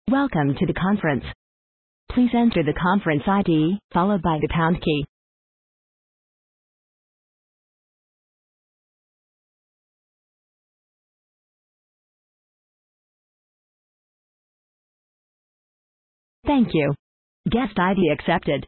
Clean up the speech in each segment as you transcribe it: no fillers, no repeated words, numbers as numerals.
Welcome to the conference. Please enter the conference ID, followed by the pound key. Thank you. Guest ID accepted.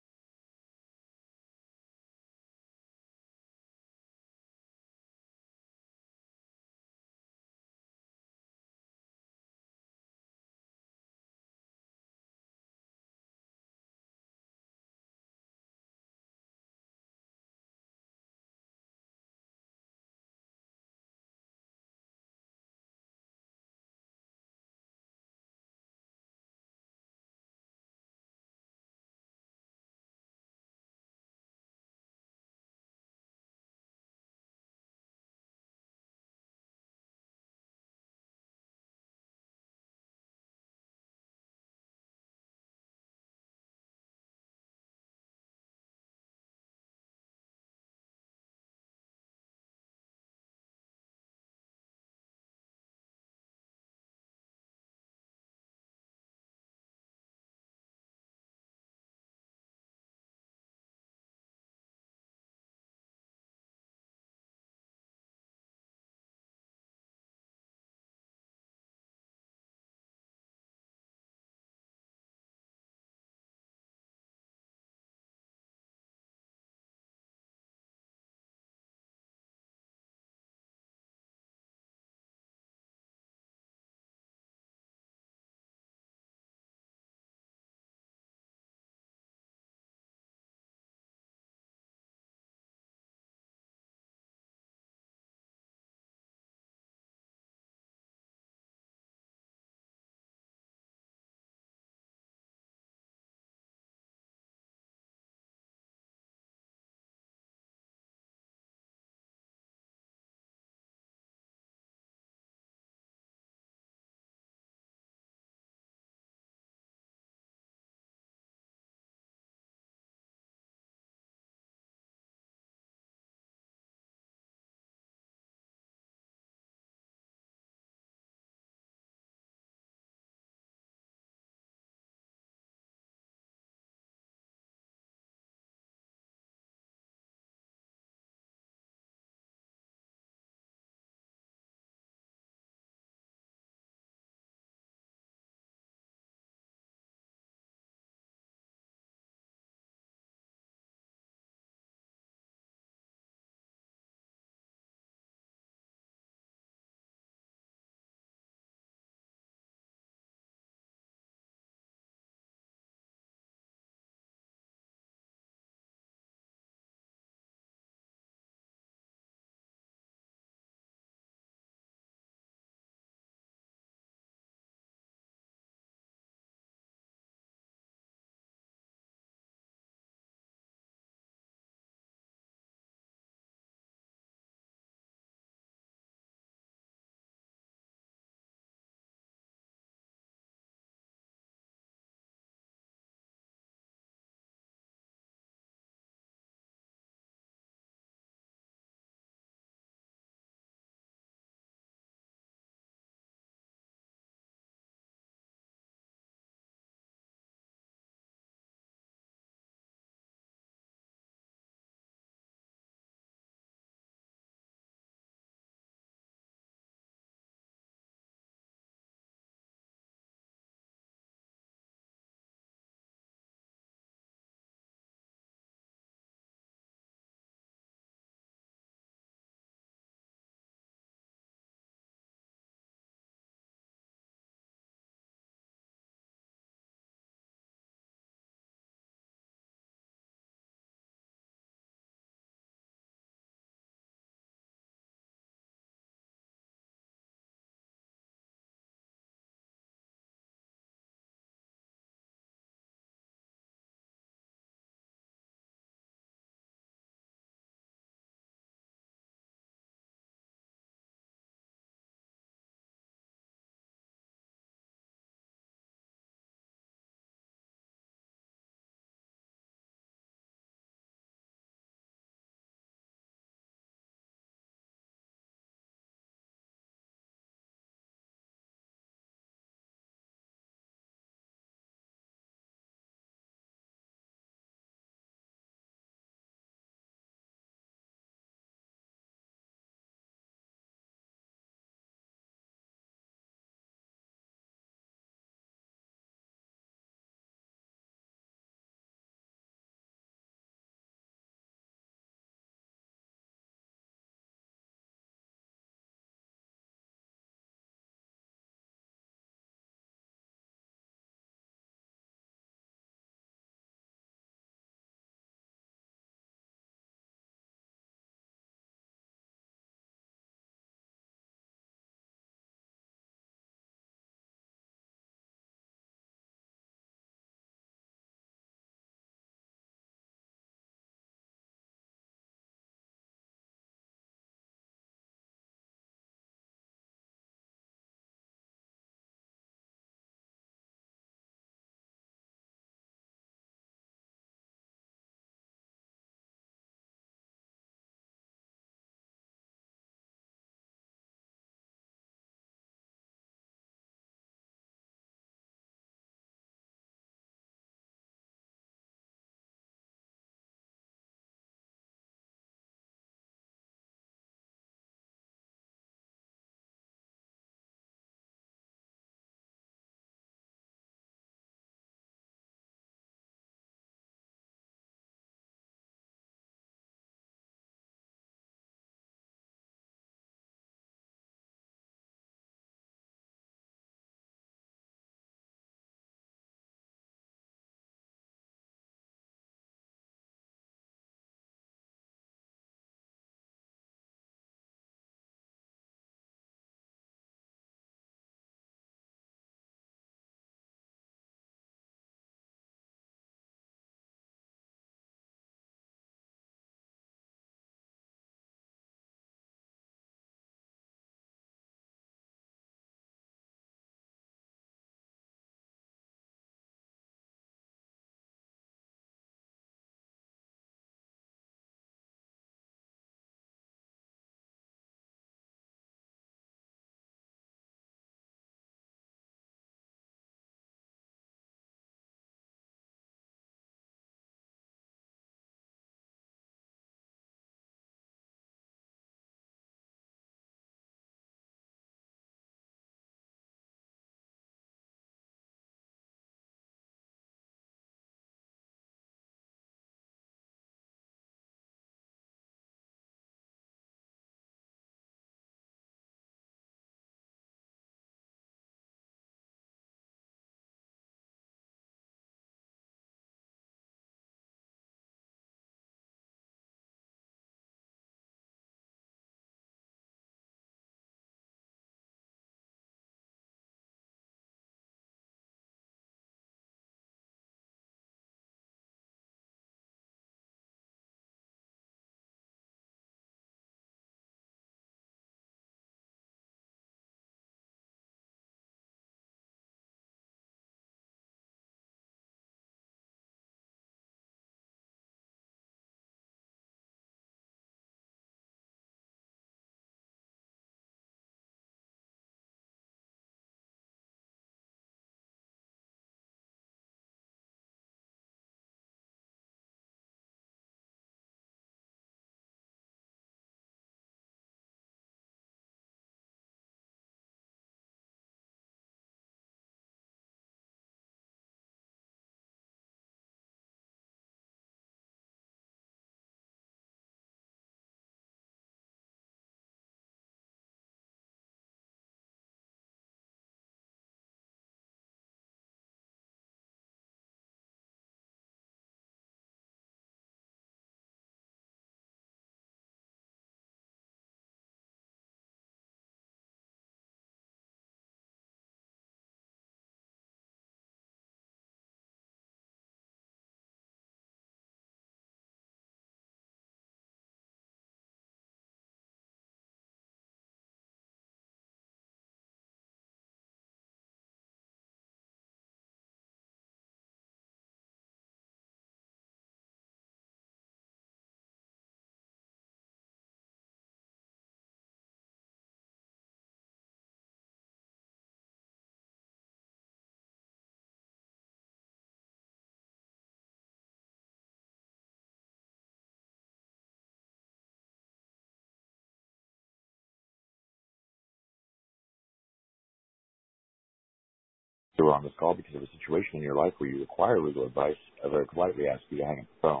You're on this call because of a situation in your life where you require legal advice. I very politely ask you to hang up the phone.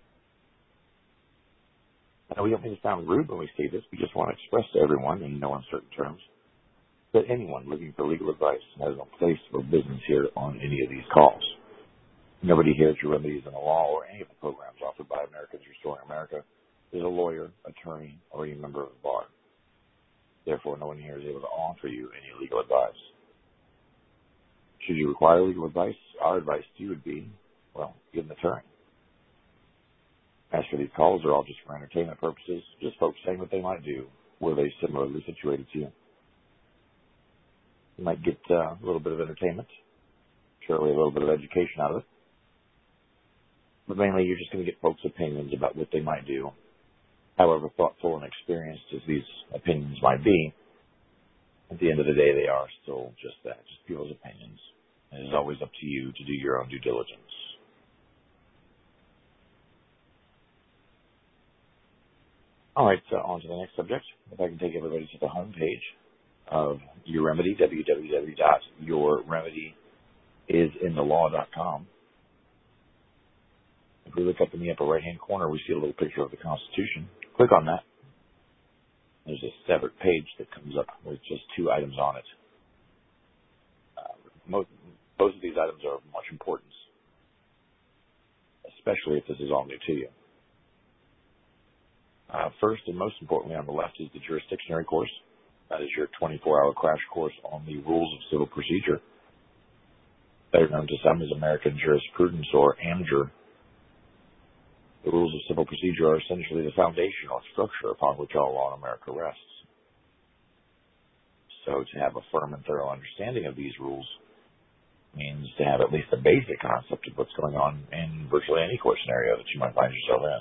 Now, we don't mean to sound rude when we say this. We just want to express to everyone, in no uncertain terms, that anyone looking for legal advice has no place or business here on any of these calls. Nobody here at Your Remedies in the Law or any of the programs offered by Americans Restoring America is a lawyer, attorney, or any member of the bar. Therefore, no one here is able to offer you any legal advice. Should you require legal advice, our advice to you would be, well, get an attorney. As for these calls, they're all just for entertainment purposes, just folks saying what they might do were they similarly situated to you. You might get a little bit of entertainment, surely a little bit of education out of it. But mainly you're just going to get folks' opinions about what they might do. However thoughtful and experienced as these opinions might be, at the end of the day, they are still just that, just people's opinions. And it is always up to you to do your own due diligence. All right, so on to the next subject. If I can take everybody to the homepage of Your Remedy, www.yourremedyisinthe.law.com. If we look up in the upper right-hand corner, we see a little picture of the Constitution. Click on that. There's a separate page that comes up with just 2 items on it. Both of these items are of much importance, especially if this is all new to you. First and most importantly on the left is the jurisdictionary course. That is your 24-hour crash course on the rules of civil procedure, better known to some as American jurisprudence or AMJUR. The rules of civil procedure are essentially the foundational structure upon which all law in America rests. So to have a firm and thorough understanding of these rules means to have at least a basic concept of what's going on in virtually any court scenario that you might find yourself in.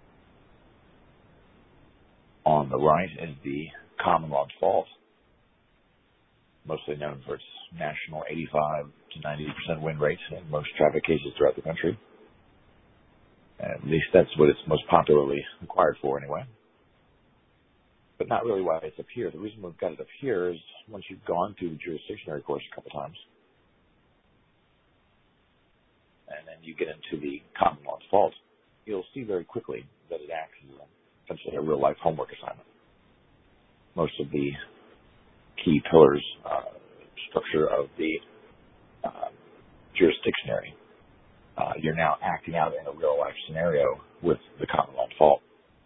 On the right is the common law default, mostly known for its national 85 to 90% win rate in most traffic cases throughout the country. At least that's what it's most popularly required for anyway. But not really why it's up here. The reason we've got it up here is once you've gone through the jurisdictionary course a couple times, and then you get into the common law default, you'll see very quickly that it acts as essentially a real-life homework assignment. Most of the key pillars, structure of the jurisdictionary, you're now acting out in a real-life scenario with the common law default.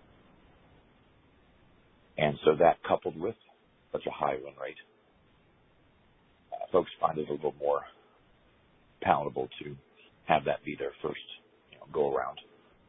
And so that coupled with such a high win rate, folks find it a little more palatable to have that be their first go-around.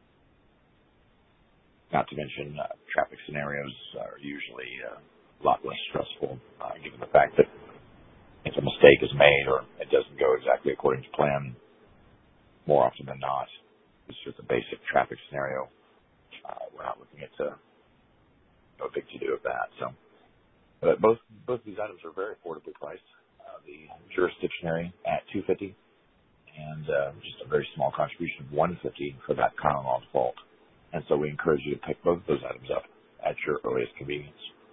Not to mention, traffic scenarios are usually a lot less stressful, given the fact that if a mistake is made or it doesn't go exactly according to plan, more often than not, it's just a basic traffic scenario. We're not looking at a big to-do of that. So, but both these items are very affordably priced. The jurisdictionary at $250, and just a very small contribution of $150 for that common law default. And so we encourage you to pick both of those items up at your earliest convenience.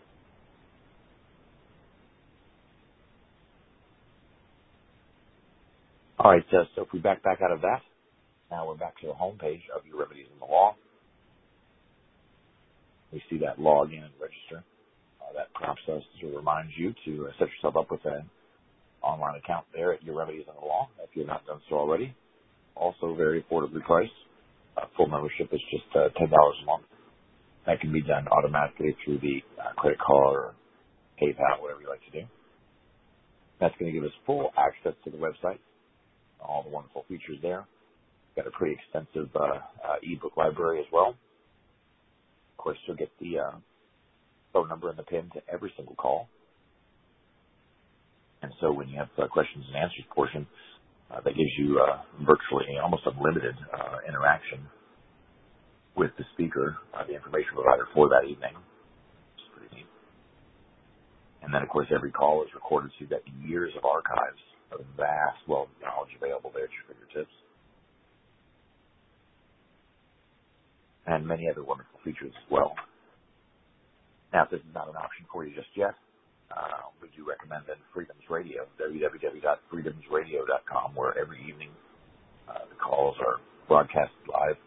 All right, so if we back out of that, now we're back to the home page of Your Remedies in the Law. We see that log in and register. That prompts us to remind you to set yourself up with an online account there at Your Remedies in the Law if you've not done so already. Also very affordably priced. Full membership is just $10 a month. That can be done automatically through the credit card or PayPal, whatever you like to do. That's going to give us full access to the website, all the wonderful features there. Got a pretty extensive ebook library as well. Of course, you'll get the phone number and the PIN to every single call. And so when you have questions and answers portion, that gives you virtually almost unlimited interaction with the speaker, the information provider for that evening. It's pretty neat. And then, of course, every call is recorded, so you've got years of archives of vast wealth of knowledge available there at your fingertips. And many other wonderful features as well. Now, if this is not an option for you just yet, We do recommend then Freedoms Radio, www.freedomsradio.com, where every evening the calls are broadcast live.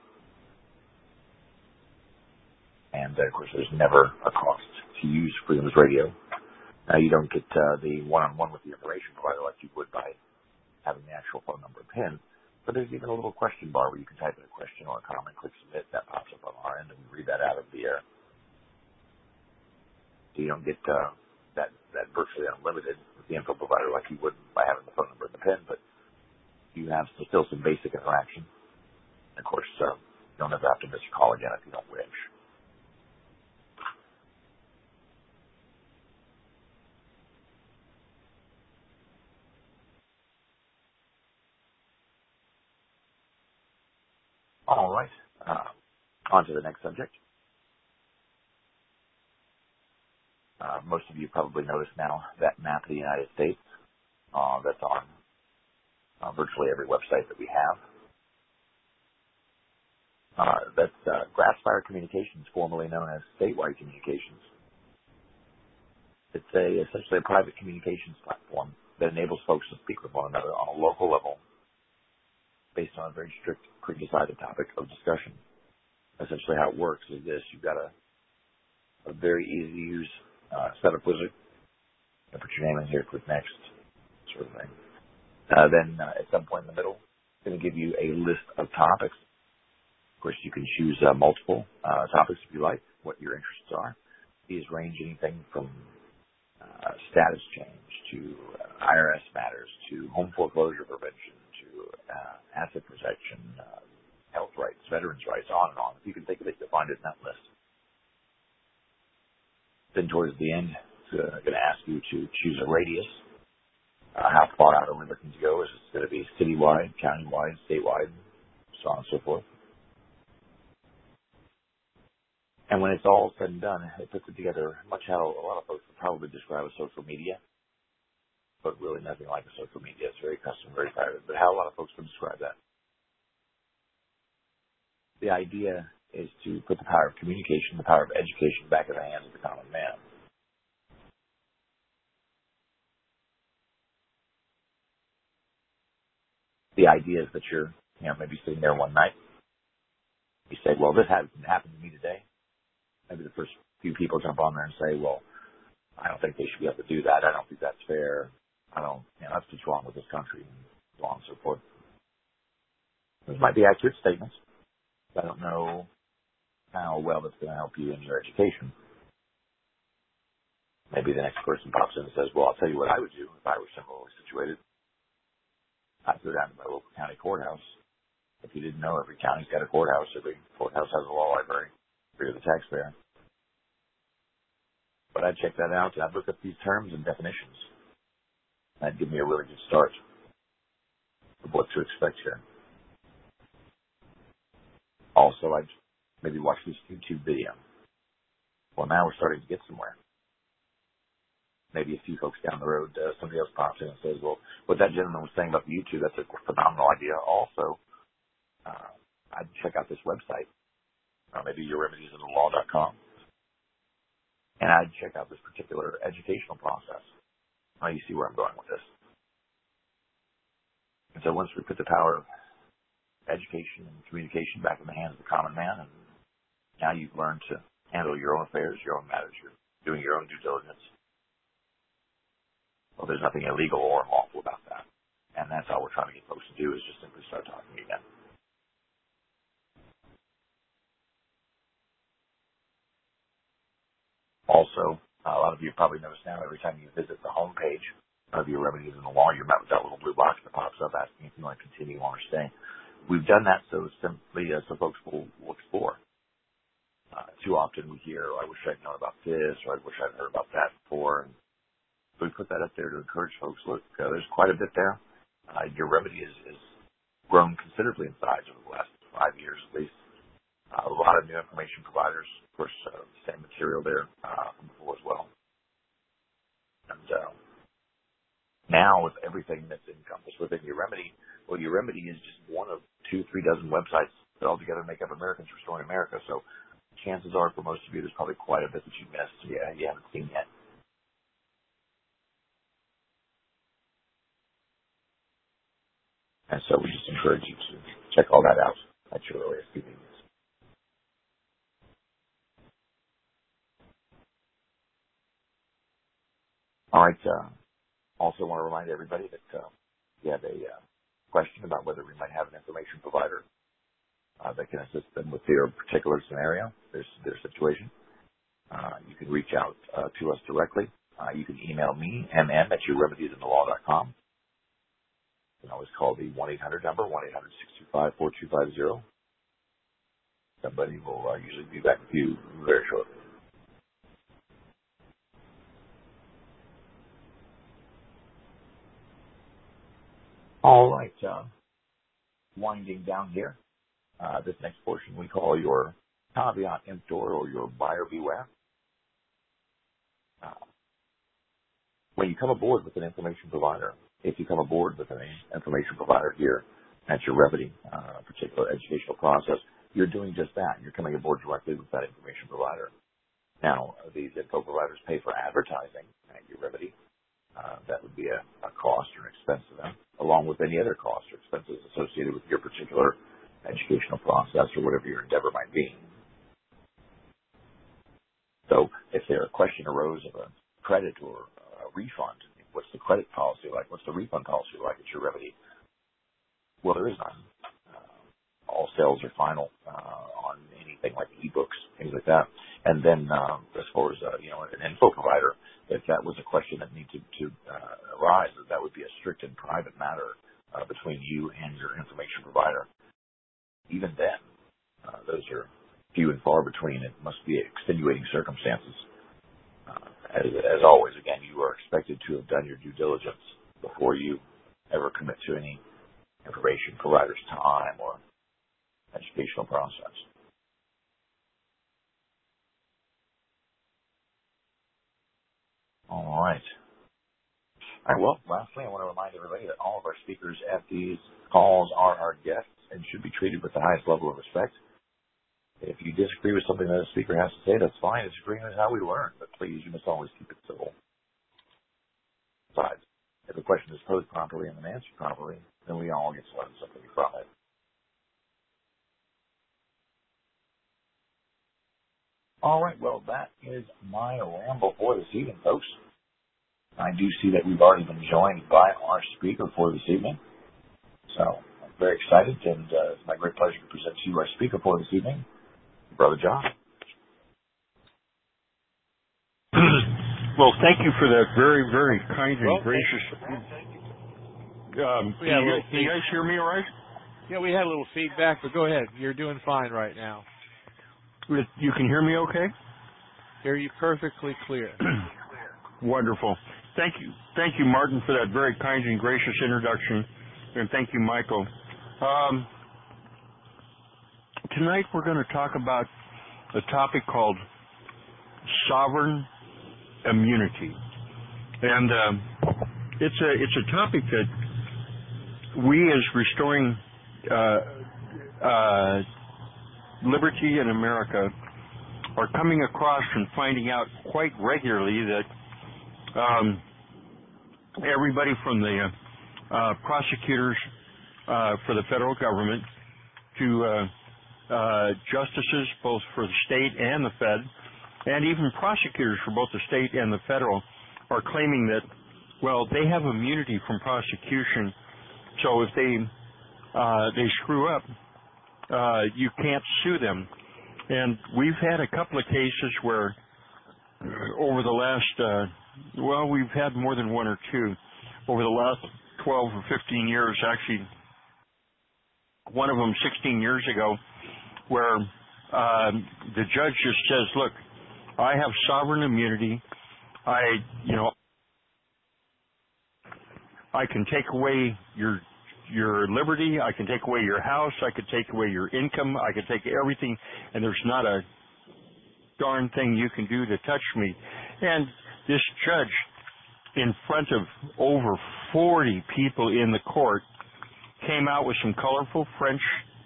And, of course, there's never a cost to use Freedoms Radio. Now, you don't get the one-on-one with the information provider like you would by having the actual phone number and PIN. But there's even a little question bar where you can type in a question or a comment, click submit. That pops up on our end, and we read that out of the air. So you don't get that virtually unlimited with the info provider like you would by having the phone number and the PIN, but you have still some basic interaction. And of course, you don't ever have to miss a call again if you don't wish. All right. On to the next subject. Most of you probably noticed now that map of the United States that's on virtually every website that we have. That's Grassfire Communications, formerly known as Statewide Communications. It's essentially a private communications platform that enables folks to speak with one another on a local level based on a very strict pre-decided topic of discussion. Essentially how it works is this. You've got a very easy-to-use setup wizard. You put your name in here, click next, sort of thing. Then at some point in the middle, it's going to give you a list of topics. Of course, you can choose multiple topics if you like, what your interests are. These range anything from status change to IRS matters to home foreclosure prevention to asset protection, health rights, veterans rights, on and on. If you can think of it, you'll find it in that list. Then towards the end, it's going to ask you to choose a radius. How far out are we looking to go? Is it going to be citywide, countywide, statewide, so on and so forth? And when it's all said and done, it puts it together much how a lot of folks would probably describe as social media, but really nothing like a social media. It's very custom, very private, but how a lot of folks would describe that. The idea is to put the power of communication, the power of education back in the hands of the common man. The idea is that you're, maybe sitting there one night. You say, well, this hasn't happened to me today. Maybe the first few people jump on there and say, well, I don't think they should be able to do that. I don't think that's fair. I don't, that's what's wrong with this country, and so on and so forth. Those might be accurate statements. I don't know how well that's going to help you in your education. Maybe the next person pops in and says, well, I'll tell you what I would do if I were similarly situated. I'd go down to my local county courthouse. If you didn't know, every county's got a courthouse. Every courthouse has a law library for the taxpayer. But I'd check that out, and I'd look up these terms and definitions. That'd give me a really good start of what to expect here. Also, I'd maybe watch this YouTube video. Well, now we're starting to get somewhere. Maybe a few folks down the road, somebody else pops in and says, well, what that gentleman was saying about the YouTube, that's a phenomenal idea. Also, I'd check out this website, maybe yourremediesinthelaw.com, and I'd check out this particular educational process. Now you see where I'm going with this. And so once we put the power of education and communication back in the hands of the common man, and now you've learned to handle your own affairs, your own matters, you're doing your own due diligence. Well, there's nothing illegal or unlawful about that. And that's all we're trying to get folks to do is just simply start talking again. Also, a lot of you probably notice now every time you visit the homepage of Your Remedies in the Law, you're met with that little blue box that pops up asking if you want to continue on or stay. We've done that so simply so folks will explore. Too often we hear, I wish I'd known about this, or I wish I'd heard about that before. And so we put that up there to encourage folks. Look, there's quite a bit there. Your Remedy is grown considerably in size over the last 5 years at least. A lot of new information providers, of course, same material there from before as well. And now with everything that's encompassed within Your Remedy, well, Your Remedy is just one of 2-3 dozen websites that altogether make up Americans Restoring America. So chances are for most of you, there's probably quite a bit that you missed. Yeah, you haven't seen yet. And so we just encourage you to check all that out at your earliest convenience. All right. Also want to remind everybody that if you have a question about whether we might have an information provider that can assist them with their particular scenario, their situation, you can reach out to us directly. You can email me, mm@youremediesinthelaw.com. You can always call the 1-800 number, 1-800-625-4250. Somebody will usually be back with you very shortly. All right. Winding down here. This next portion we call your caveat emptor, or your buyer beware. When you come aboard with an information provider, if you come aboard with an information provider here at your Revity particular educational process, you're doing just that. You're coming aboard directly with that information provider. Now, these info providers pay for advertising at your Revity. That would be a cost or an expense to them, along with any other costs or expenses associated with your particular educational process or whatever your endeavor might be. So if there a question arose of a credit or a refund, what's the credit policy like? What's the refund policy like at your Revity? Well, there is none. All sales are final on anything like ebooks, things like that. And then as far as an info provider, if that was a question that needed to arise, that would be a strict and private matter between you and your information provider. Even then, those are few and far between. It must be extenuating circumstances. As always, again, you are expected to have done your due diligence before you ever commit to any information provider's time or educational process. All right. All right. Well, lastly, I want to remind everybody that all of our speakers at these calls are our guests and should be treated with the highest level of respect. If you disagree with something that a speaker has to say, that's fine. Disagreement is how we learn, but please, you must always keep it civil. Besides, if a question is posed properly and then answered properly, then we all get to learn something from it. All right, well, that is my ramble for this evening, folks. I do see that we've already been joined by our speaker for this evening. So I'm very excited, and it's my great pleasure to present to you our speaker for this evening, Brother John. Well, thank you for that very, very kind and gracious. Can you guys hear me all right? Yeah, we had a little feedback, but go ahead. You're doing fine right now. You can hear me okay? Hear you perfectly clear. Wonderful. Thank you, Martin, for that very kind and gracious introduction, and thank you, Michael. Tonight we're going to talk about a topic called sovereign immunity, and it's a topic that we, as Restoring Liberty in America, are coming across and finding out quite regularly that everybody from the prosecutors for the federal government to justices both for the state and the Fed, and even prosecutors for both the state and the federal, are claiming that, well, they have immunity from prosecution, so if they screw up, you can't sue them. And we've had a couple of cases where over the last, we've had more than one or two. Over the last 12 or 15 years, actually, one of them 16 years ago, where the judge just says, look, I have sovereign immunity. I can take away your liberty, I can take away your house, I could take away your income, I could take everything, and there's not a darn thing you can do to touch me. And this judge, in front of over 40 people in the court, came out with some colorful French,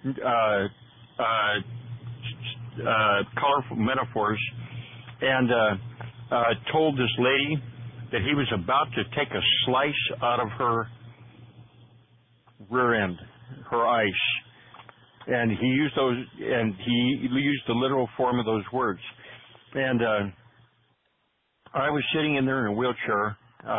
colorful metaphors, and told this lady that he was about to take a slice out of her rear end, her ice. And he used the literal form of those words. And I was sitting in there in a wheelchair.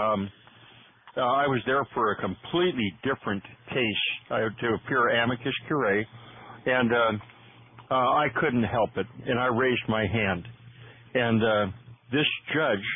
I was there for a completely different case to appear amicus curiae, and I couldn't help it, and I raised my hand. And this judge,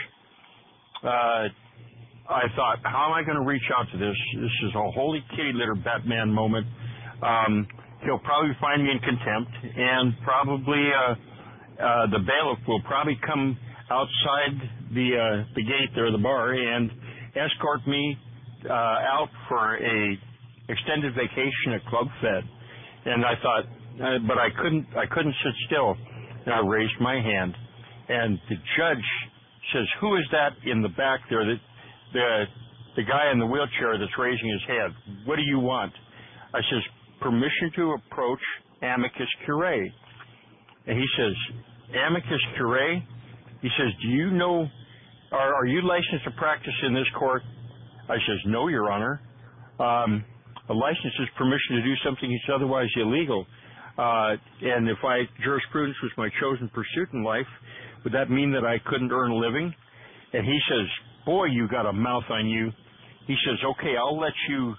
I thought, how am I going to reach out to this? This is a holy kitty litter Batman moment. He'll probably find me in contempt, and probably the bailiff will probably come outside the gate there, the bar, and escort me out for a extended vacation at Club Fed. And I thought, but I couldn't sit still. And I raised my hand, and the judge says, "Who is that in the back there? The guy in the wheelchair that's raising his hand. What do you want?" I says, "Permission to approach amicus curiae." And he says, "Amicus curiae?" He says, "Do you know, are you licensed to practice in this court?" I says, "No, Your Honor. A license is permission to do something that's otherwise illegal. And if jurisprudence was my chosen pursuit in life, would that mean that I couldn't earn a living?" And he says, "Boy, you got a mouth on you." He says, "Okay, I'll let you,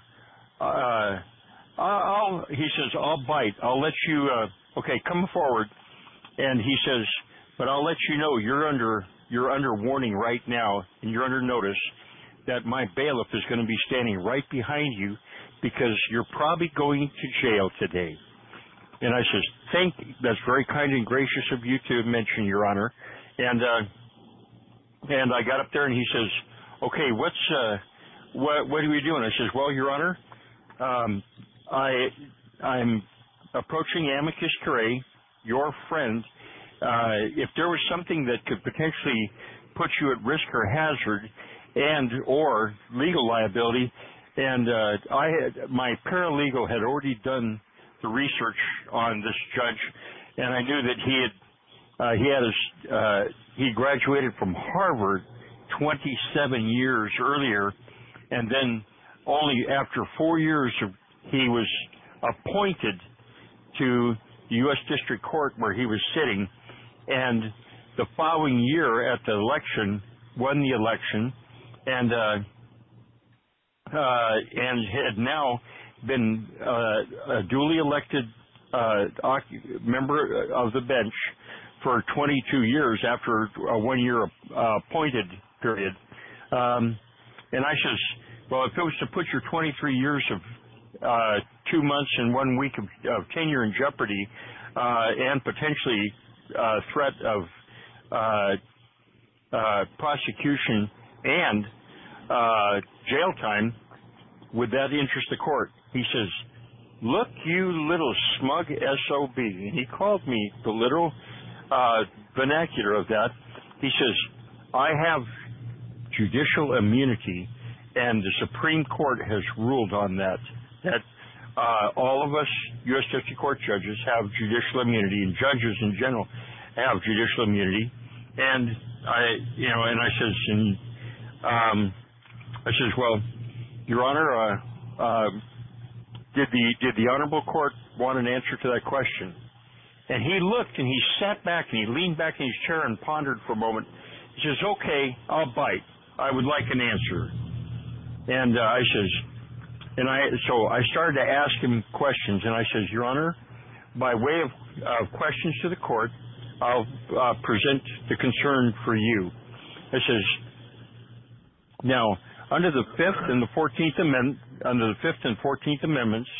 he says, "I'll bite. I'll let you, okay, come forward." And he says, "But I'll let you know you're under warning right now, and you're under notice that my bailiff is going to be standing right behind you because you're probably going to jail today." And I says, that's very kind and gracious of you to mention, Your Honor. And I got up there, and he says, "Okay, what are we doing?" I says, "Well, Your Honor, I'm approaching amicus curiae, your friend. If there was something that could potentially put you at risk or hazard and or legal liability, and my paralegal had already done the research on this judge, and I knew that he graduated from Harvard 27 years earlier, and then only after 4 years he was appointed to the U.S. District Court where he was sitting, and the following year at the election won the election, and had now been a duly elected member of the bench for 22 years after a 1-year appointed period. And I says, well, if it was to put your 23 years of 2 months and 1 week of tenure in jeopardy, and potentially threat of prosecution and jail time, would that interest the court? He says, "Look, you little smug SOB." And he called me the literal vernacular of that. He says, "I have judicial immunity, and the Supreme Court has ruled on that all of us U.S. District Court judges have judicial immunity, and judges in general have judicial immunity." And I says, "Well, Your Honor, did the Honorable Court want an answer to that question?" And he looked, and he sat back, and he leaned back in his chair and pondered for a moment. He says, "Okay, I'll bite. I would like an answer." And so I started to ask him questions, and I says, "Your Honor, by way of questions to the court, I'll present the concern for you." I says, "Now, under the Fifth and the 14th Amendment, under the Fifth and 14th Amendments,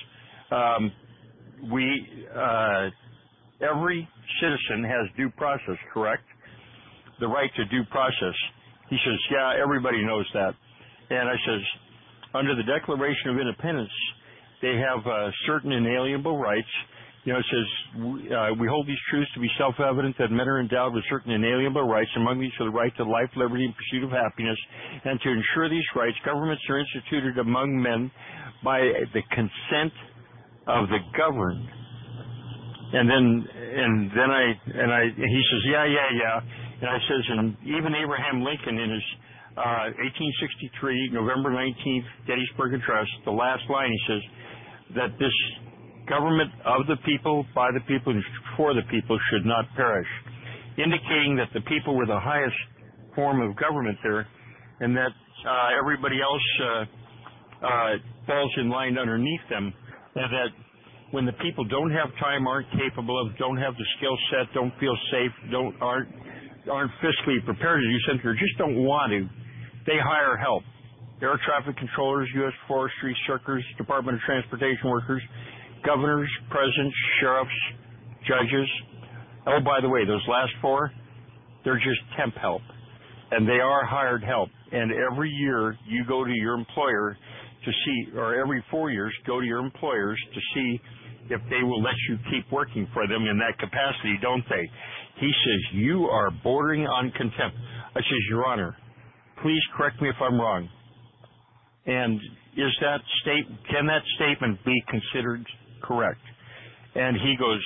every citizen has due process, correct? The right to due process." He says, "Yeah, everybody knows that." And I says, "Under the Declaration of Independence, they have certain inalienable rights. You know, it says, we hold these truths to be self-evident that men are endowed with certain inalienable rights. Among these are the right to life, liberty, and pursuit of happiness. And to ensure these rights, governments are instituted among men by the consent of the governed." And he says, yeah. And I says, and even Abraham Lincoln in his 1863, November 19th, Gettysburg Address, the last line, he says, that this government of the people, by the people, and for the people should not perish, indicating that the people were the highest form of government there, and that everybody else falls in line underneath them, and that when the people don't have time, aren't capable of, don't have the skill set, don't feel safe, aren't fiscally prepared to do something, or just don't want to, they hire help. Air traffic controllers, U.S. Forestry, Circus, Department of Transportation workers, governors, presidents, sheriffs, judges. Oh, by the way, those last four, they're just temp help, and they are hired help. And every year you go to your employer to see, or every 4 years, go to your employers to see if they will let you keep working for them in that capacity, don't they? He says, you are bordering on contempt. I says, Your Honor, please correct me if I'm wrong. And can that statement be considered correct? And he goes,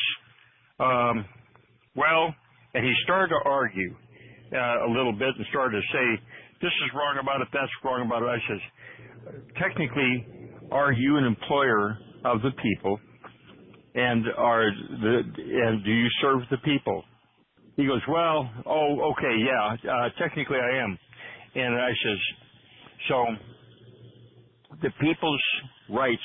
well, and he started to argue a little bit and started to say, this is wrong about it, that's wrong about it. I says, technically, are you an employer of the people, and do you serve the people? He goes, well, okay, yeah, technically I am. And I says, so the people's rights,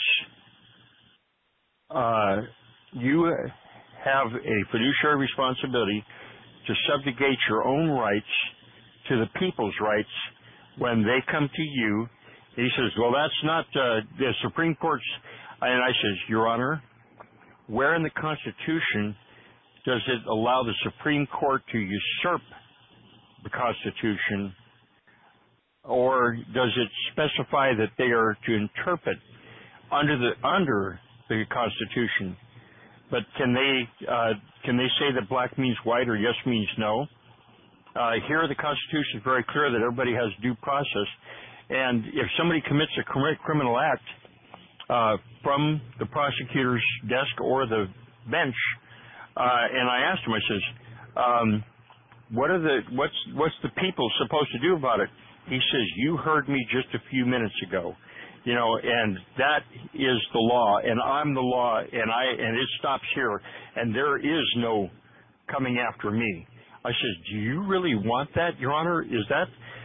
you have a fiduciary responsibility to subjugate your own rights to the people's rights when they come to you. He says, well, that's not the Supreme Court's. And I says, Your Honor, where in the Constitution does it allow the Supreme Court to usurp the Constitution, or does it specify that they are to interpret under the Constitution? But can they say that black means white or yes means no? Here the Constitution is very clear that everybody has due process, and if somebody commits a criminal act from the prosecutor's desk or the bench, and I asked him, I says, what's the people supposed to do about it? He says, you heard me just a few minutes ago, and that is the law, and I'm the law, and it stops here, and there is no coming after me. I says, do you really want that, Your Honor? Is that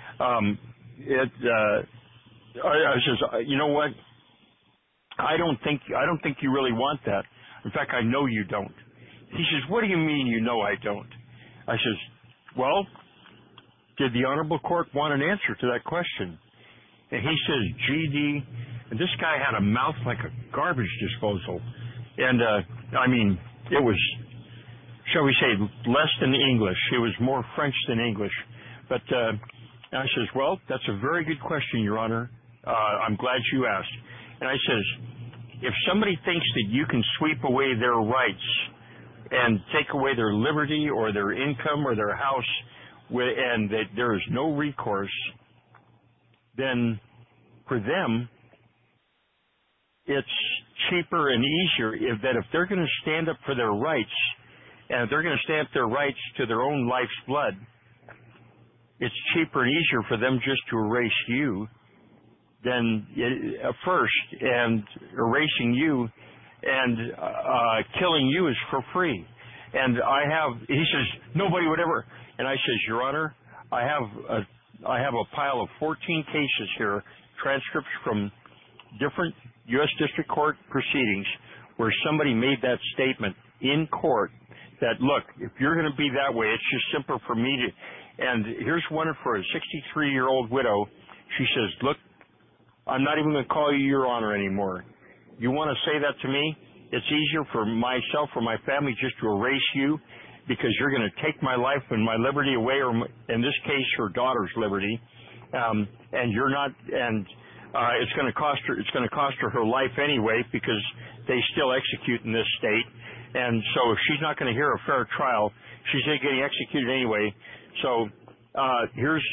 I says, you know what? I don't think you really want that. In fact, I know you don't. He says, what do you mean you know I don't? I says, well, did the Honorable Court want an answer to that question? And he says, GD, and this guy had a mouth like a garbage disposal. And, I mean, it was, shall we say, less than English. It was more French than English. But I says, well, that's a very good question, Your Honor. I'm glad you asked. And I says, if somebody thinks that you can sweep away their rights and take away their liberty or their income or their house, and that there is no recourse, then for them, it's cheaper and easier if they're going to stand up for their rights, and if they're going to stand up their rights to their own life's blood, it's cheaper and easier for them just to erase you than first, and erasing you and killing you is for free. And he says, nobody would ever, and I says, Your Honor, I have a pile of 14 cases here, transcripts from different U.S. District Court proceedings where somebody made that statement in court that, look, if you're going to be that way, it's just simpler for me to, and here's one for a 63-year-old widow. She says, look, I'm not even going to call you Your Honor anymore. You want to say that to me? It's easier for myself or my family just to erase you because you're going to take my life and my liberty away, or in this case, her daughter's liberty, and you're not, and it's going to cost her. It's going to cost her life anyway because they still execute in this state, and so if she's not going to hear a fair trial, she's getting executed anyway. So here's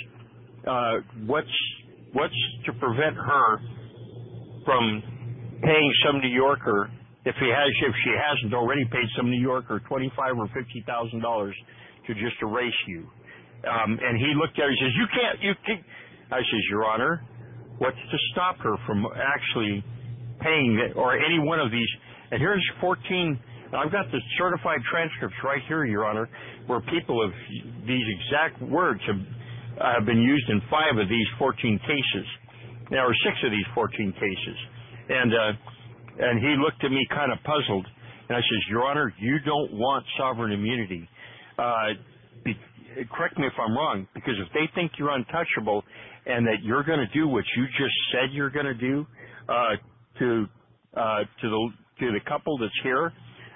what's to prevent her from paying some New Yorker, if she hasn't already paid some New Yorker $25,000 or $50,000 to just erase you. And he looked at her, he says, you can't. I says, Your Honor, what's to stop her from actually paying or any one of these. And here's 14. I've got the certified transcripts right here, Your Honor, where people have these exact words have been used in 5 of these 14 cases, or 6 of these 14 cases. And he looked at me kind of puzzled, and I says, Your Honor, you don't want sovereign immunity. Correct me if I'm wrong, because if they think you're untouchable and that you're going to do what you just said you're going to do to the couple that's here,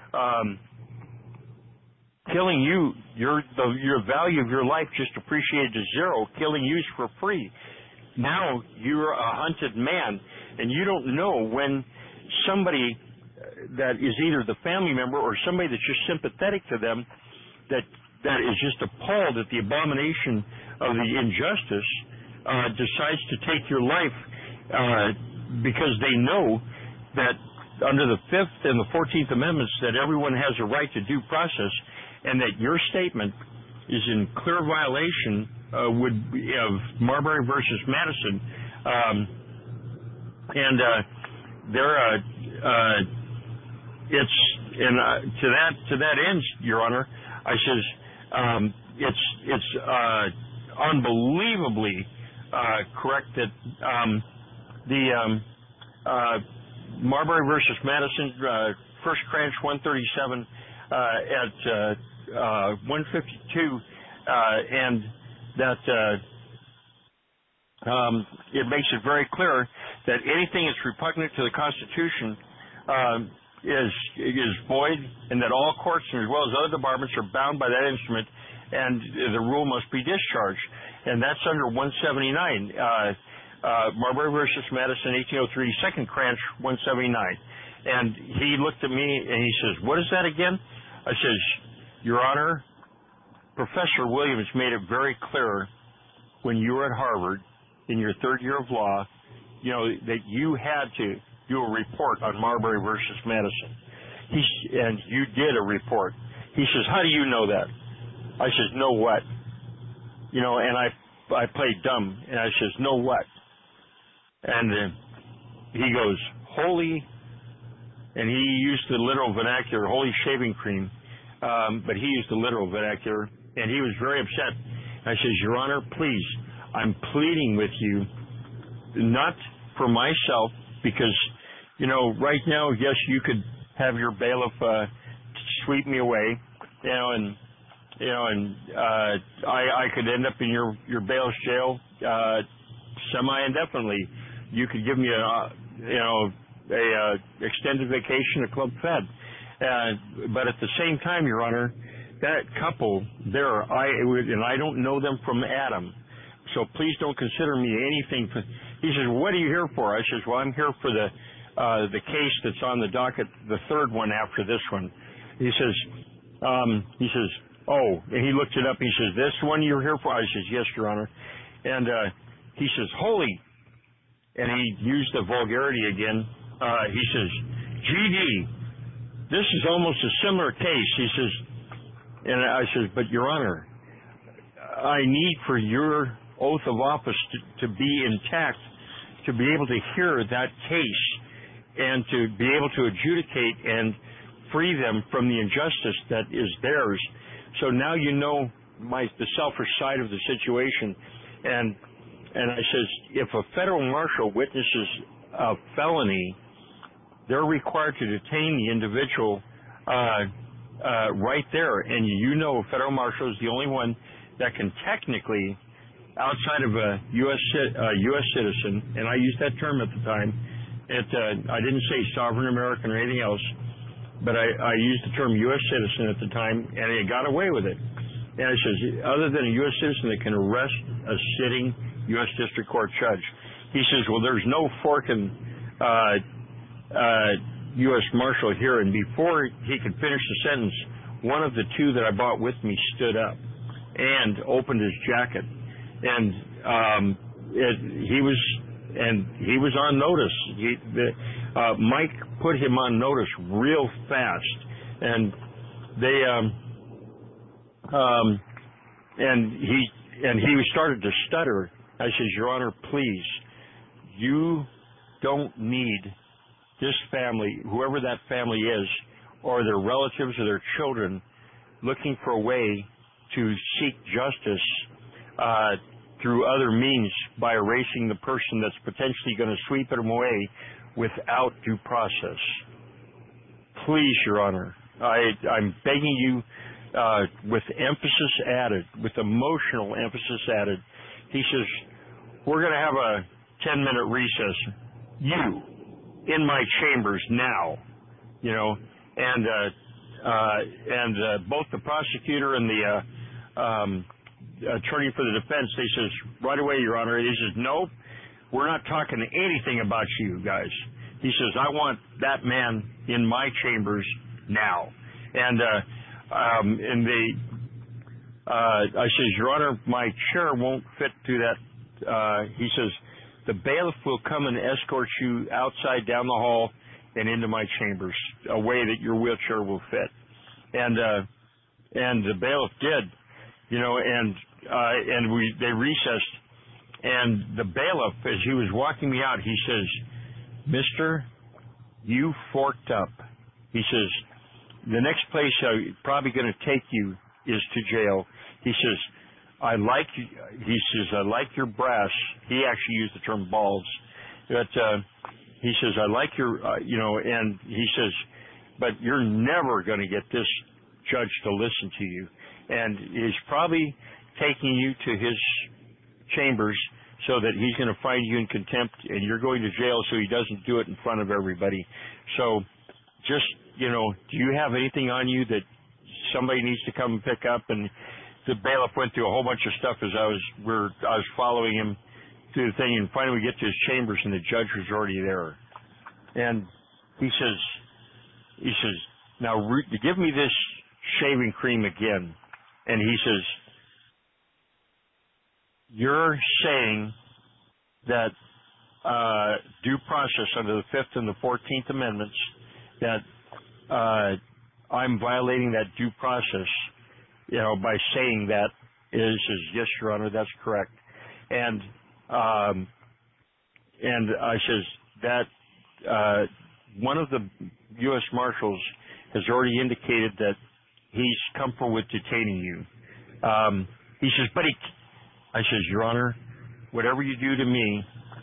killing you, your value of your life just appreciated to 0. Killing you is for free. Now you're a hunted man, and you don't know when somebody that is either the family member or somebody that's just sympathetic to them that is just appalled at the abomination of the injustice decides to take your life because they know that under the 5th and the 14th Amendments that everyone has a right to due process, and that your statement is in clear violation of Marbury versus Madison. To that end, Your Honor, I says it's unbelievably correct that the Marbury versus Madison, First Cranch 137 at 152, and that it makes it very clear that anything that's repugnant to the Constitution is void, and that all courts as well as other departments are bound by that instrument, and the rule must be discharged. And that's under 179. Marbury versus Madison, 1803, Second Cranch, 179. And he looked at me and he says, "What is that again?" I says, "Your Honor, Professor Williams made it very clear when you were at Harvard in your 3rd year of law, that you had to do a report on Marbury versus Madison. And you did a report." He says, "How do you know that?" I says, "Know what?" And I played dumb, and I says, "Know what?" And he goes, "Holy," and he used the literal vernacular, "holy shaving cream," but he used the literal vernacular, and he was very upset. I says, "Your Honor, please, I'm pleading with you, not for myself, because, right now, yes, you could have your bailiff sweep me away, and I could end up in your bailiff's jail semi-indefinitely. You could give me a extended vacation at Club Fed, but at the same time, Your Honor, that couple there, I don't know them from Adam, so please don't consider me anything." He says, "What are you here for?" I says, "Well, I'm here for the case that's on the docket, the 3rd one after this one." He says, "Oh," and he looked it up. He says, "This one you're here for?" I says, "Yes, Your Honor." And he says, "Holy," and he used the vulgarity again. He says, "GD, this is almost a similar case." He says, and I says, "But Your Honor, I need for your oath of office to be intact, to be able to hear that case and to be able to adjudicate and free them from the injustice that is theirs. So now you know the selfish side of the situation." And I says, if a federal marshal witnesses a felony, they're required to detain the individual right there. And a federal marshal is the only one that can technically, outside of a U.S. citizen, and I used that term at the time. I didn't say sovereign American or anything else, but I used the term U.S. citizen at the time, and I got away with it. And it says, other than a U.S. citizen that can arrest a sitting U.S. District Court judge. He says, well, there's no forking U.S. Marshal here. And before he could finish the sentence, one of the 2 that I brought with me stood up and opened his jacket. And he was on notice. Mike put him on notice real fast, and they he started to stutter. I says, Your Honor, please, you don't need this family, whoever that family is, or their relatives or their children, looking for a way to seek justice through other means by erasing the person that's potentially going to sweep them away without due process. Please, Your Honor, I'm begging you with emphasis added, with emotional emphasis added. He says, we're going to have a 10-minute recess. You, in my chambers now, you know, and both the prosecutor and the attorney for the defense, they says, right away, Your Honor, he says, nope, we're not talking anything about you guys. He says, I want that man in my chambers now. And I says, Your Honor, my chair won't fit to that. He says, the bailiff will come and escort you outside down the hall and into my chambers, a way that your wheelchair will fit. And the bailiff did, you know, and they recessed. And the bailiff, as he was walking me out, he says, Mister, you forked up. He says, the next place I'm probably going to take you is to jail. He says, I like your brass. He actually used the term balls. But he says, I like your, you know, and he says, but you're never going to get this judge to listen to you. And he's probably taking you to his chambers so that he's going to find you in contempt and you're going to jail so he doesn't do it in front of everybody. So just, you know, do you have anything on you that somebody needs to come and pick up? And the bailiff went through a whole bunch of stuff as I was following him through the thing, and finally we get to his chambers and the judge was already there. And he says, now give me this shaving cream again. And he says, you're saying that due process under the 5th and the 14th Amendments, that I'm violating that due process, you know, by saying that. He says, yes, Your Honor, that's correct. And I says that one of the U.S. Marshals has already indicated that he's comfortable with detaining you. He says, I says, Your Honor, whatever you do to me,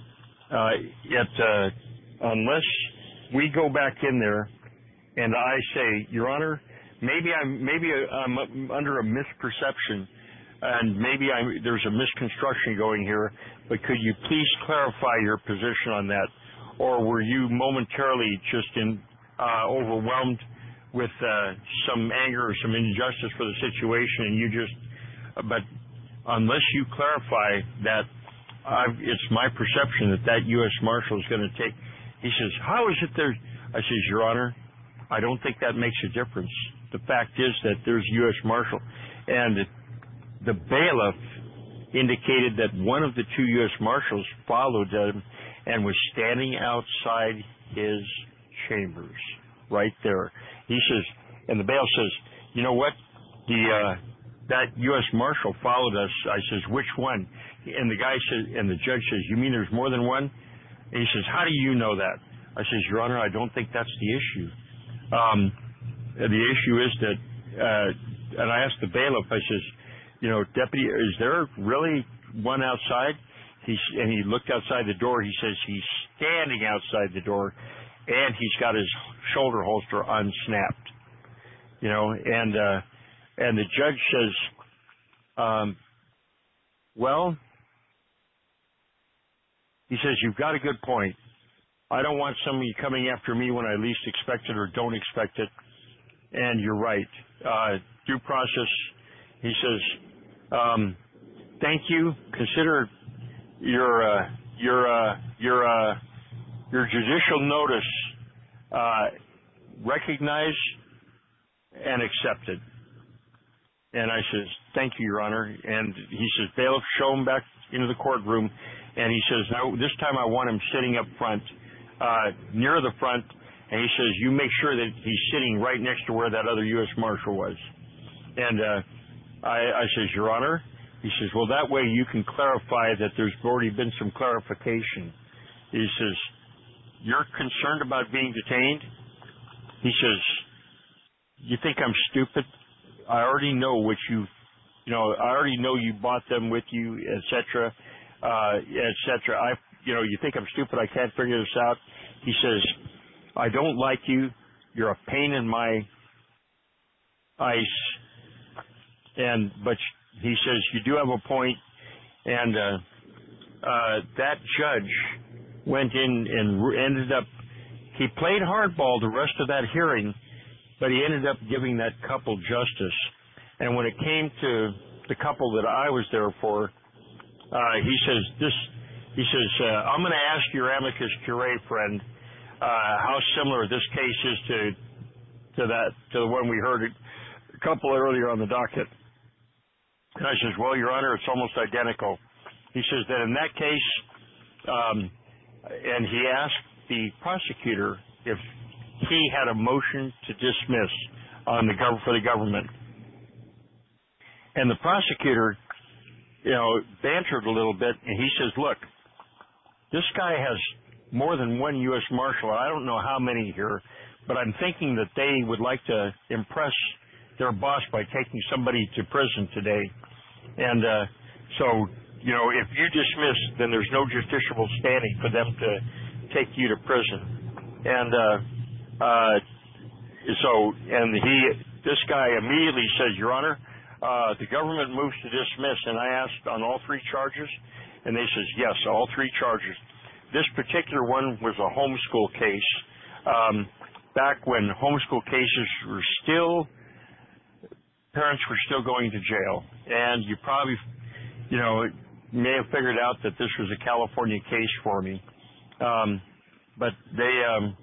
unless we go back in there and I say, Your Honor, maybe I'm under a misperception and maybe there's a misconstruction going here, but could you please clarify your position on that? Or were you momentarily just overwhelmed with some anger or some injustice for the situation and you just, but unless you clarify that, it's my perception that U.S. Marshal is going to take. He says, how is it there? I says, Your Honor, I don't think that makes a difference. The fact is that there's U.S. Marshal. And the bailiff indicated that one of the two U.S. Marshals followed him and was standing outside his chambers right there. He says, and the bailiff says, you know what? That U.S. Marshal followed us. I says, which one? And the guy says, and the judge says, you mean there's more than one? And he says, how do you know that? I says, Your Honor, I don't think that's the issue. The issue is that, and I asked the bailiff, I says, you know, Deputy, is there really one outside? And he looked outside the door. He says he's standing outside the door, and he's got his shoulder holster unsnapped. You know, and the judge says, well, he says, you've got a good point. I don't want somebody coming after me when I least expect it or don't expect it. And you're right. Due process, he says, thank you. Consider your judicial notice recognized and accepted. And I says, thank you, Your Honor. And he says, bailiff, show him back into the courtroom. And he says, now this time I want him sitting up front, near the front. And he says, you make sure that he's sitting right next to where that other U.S. Marshal was. And I says, Your Honor. He says, well, that way you can clarify that there's already been some clarification. He says, you're concerned about being detained? He says, you think I'm stupid? I already know what I already know you bought them with you, etc., etc. You think I'm stupid? I can't figure this out. He says, I don't like you. You're a pain in my ice. But he says, you do have a point. And that judge went in and ended up, he played hardball the rest of that hearing, but he ended up giving that couple justice. And when it came to the couple that I was there for, he says, I'm going to ask your amicus curiae friend how similar this case is to the one we heard a couple earlier on the docket. And I says, well, Your Honor, it's almost identical. He says that in that case, and he asked the prosecutor if he had a motion to dismiss for the government. And the prosecutor, bantered a little bit, and he says, look, this guy has more than one U.S. Marshal. I don't know how many here, but I'm thinking that they would like to impress their boss by taking somebody to prison today. And so, if you dismiss, then there's no justiciable standing for them to take you to prison. And this guy immediately says, Your Honor, the government moves to dismiss. And I asked on all three charges, and they says, yes, all three charges. This particular one was a homeschool case, back when homeschool cases were parents were still going to jail. And you probably, may have figured out that this was a California case for me. But they,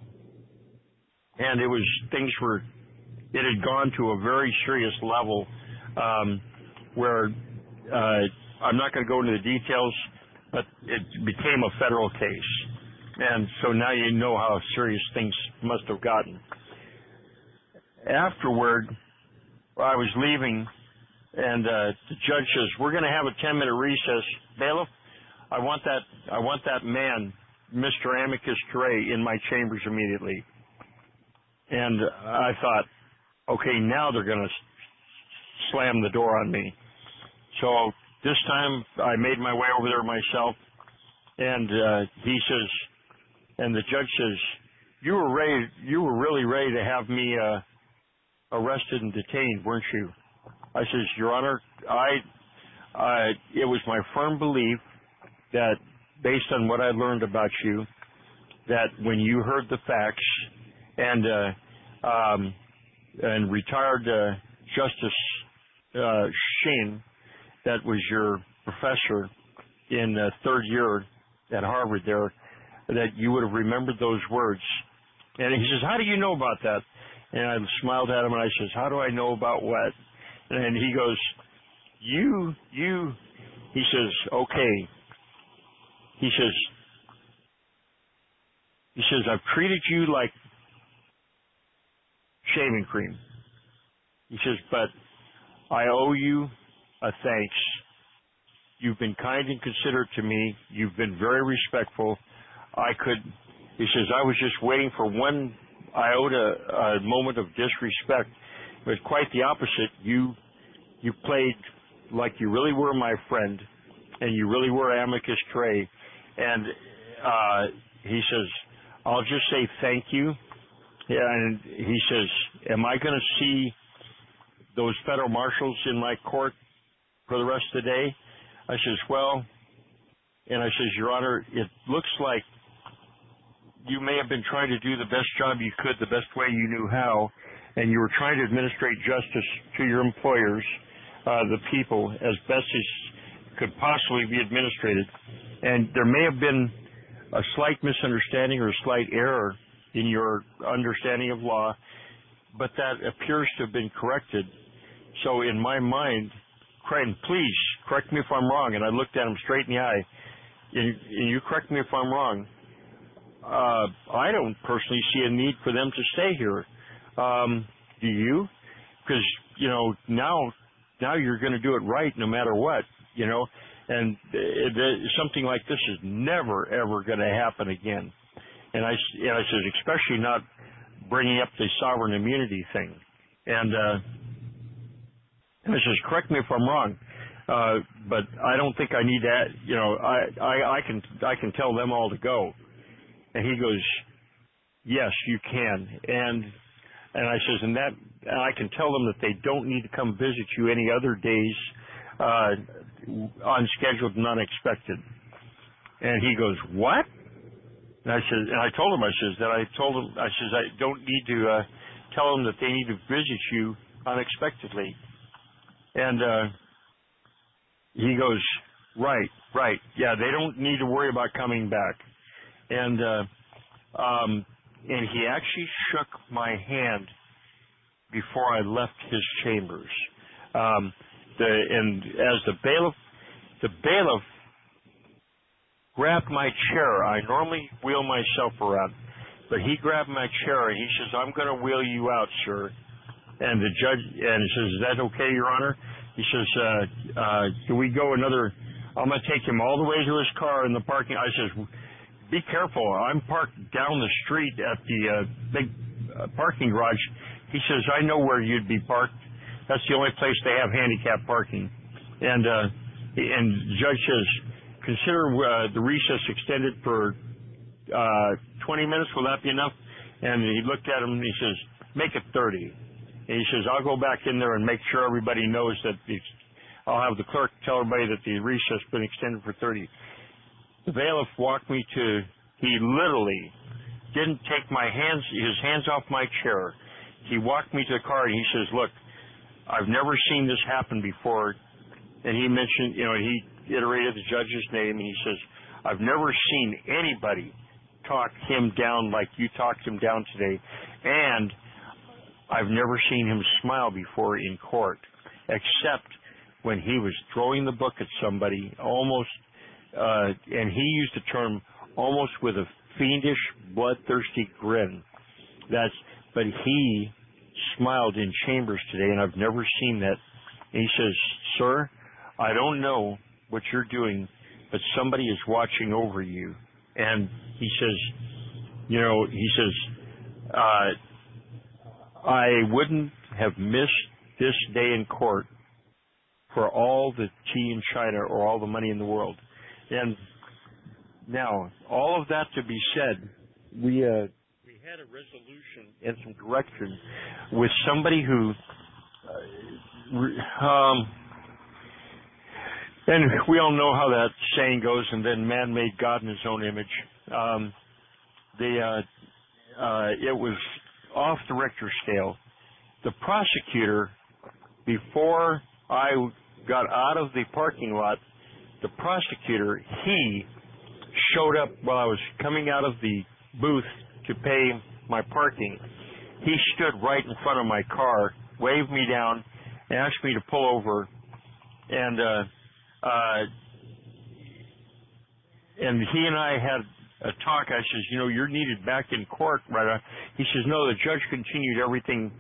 and it had gone to a very serious level, where, I'm not going to go into the details, but it became a federal case. And so now you know how serious things must have gotten. Afterward, I was leaving, and the judge says, we're going to have a 10-minute recess. Bailiff, I want that man, Mr. Amicus Curiae, in my chambers immediately. And I thought, okay, now they're going to slam the door on me. So this time I made my way over there myself, and he says, and the judge says, you were really ready to have me arrested and detained, weren't you? I says, Your Honor, it was my firm belief that, based on what I learned about you, that when you heard the facts and retired Justice Sheen, that was your professor in third year at Harvard there, that you would have remembered those words. And he says, how do you know about that? And I smiled at him and I says, how do I know about what? And he goes, he says, okay. He says, I've treated you like shaving cream. He says, but I owe you a thanks. You've been kind and considerate to me. You've been very respectful. He says, I was just waiting for one iota, a moment of disrespect, but quite the opposite. You played like you really were my friend, and you really were amicus curiae. And he says, I'll just say thank you. And he says, am I going to see those federal marshals in my court for the rest of the day? I says, well, and I says, Your Honor, it looks like you may have been trying to do the best job you could, the best way you knew how, and you were trying to administrate justice to your employers, the people, as best as could possibly be administrated. And there may have been a slight misunderstanding or a slight error in your understanding of law, but that appears to have been corrected. So in my mind, and please correct me if I'm wrong, and I looked at him straight in the eye, and you correct me if I'm wrong, I don't personally see a need for them to stay here. Do you? Because, now you're going to do it right no matter what, and something like this is never, ever going to happen again. and I says, especially not bringing up the sovereign immunity thing. And I says, correct me if I'm wrong, but I don't think I need to, I can tell them all to go. And he goes, yes, you can. And I says, and I can tell them that they don't need to come visit you any other days, unscheduled and unexpected. And he goes, what? And I told him, I don't need to tell them that they need to visit you unexpectedly. And he goes, right, yeah, they don't need to worry about coming back. And he actually shook my hand before I left his chambers. And as the bailiff grabbed my chair. I normally wheel myself around, but he grabbed my chair and he says, I'm going to wheel you out, sir. And the judge, and he says, is that okay, Your Honor? He says, can we go another, I'm going to take him all the way to his car in the parking. I says, be careful. I'm parked down the street at the big parking garage. He says, I know where you'd be parked. That's the only place they have handicap parking. And the judge says, consider the recess extended for 20 minutes. Will that be enough? And he looked at him and he says, make it 30. And he says, I'll go back in there and make sure everybody knows that I'll have the clerk tell everybody that the recess has been extended for 30. The bailiff walked me to, he literally didn't take his hands off my chair. He walked me to the car and he says, look, I've never seen this happen before. And he mentioned, he iterated the judge's name, and he says, I've never seen anybody talk him down like you talked him down today, and I've never seen him smile before in court, except when he was throwing the book at somebody, almost, and he used the term almost with a fiendish, bloodthirsty grin. But he smiled in chambers today, and I've never seen that. And he says, sir, I don't know what you're doing, but somebody is watching over you. And he says, I wouldn't have missed this day in court for all the tea in China or all the money in the world. And now, all of that to be said, we had a resolution and some direction with somebody who, and we all know how that saying goes, and then man made God in his own image. It was off the Richter scale. The prosecutor, before I got out of the parking lot, the prosecutor, he showed up while I was coming out of the booth to pay my parking. He stood right in front of my car, waved me down, and asked me to pull over, and he and I had a talk. I says, you're needed back in court, right? He says, no, the judge continued everything.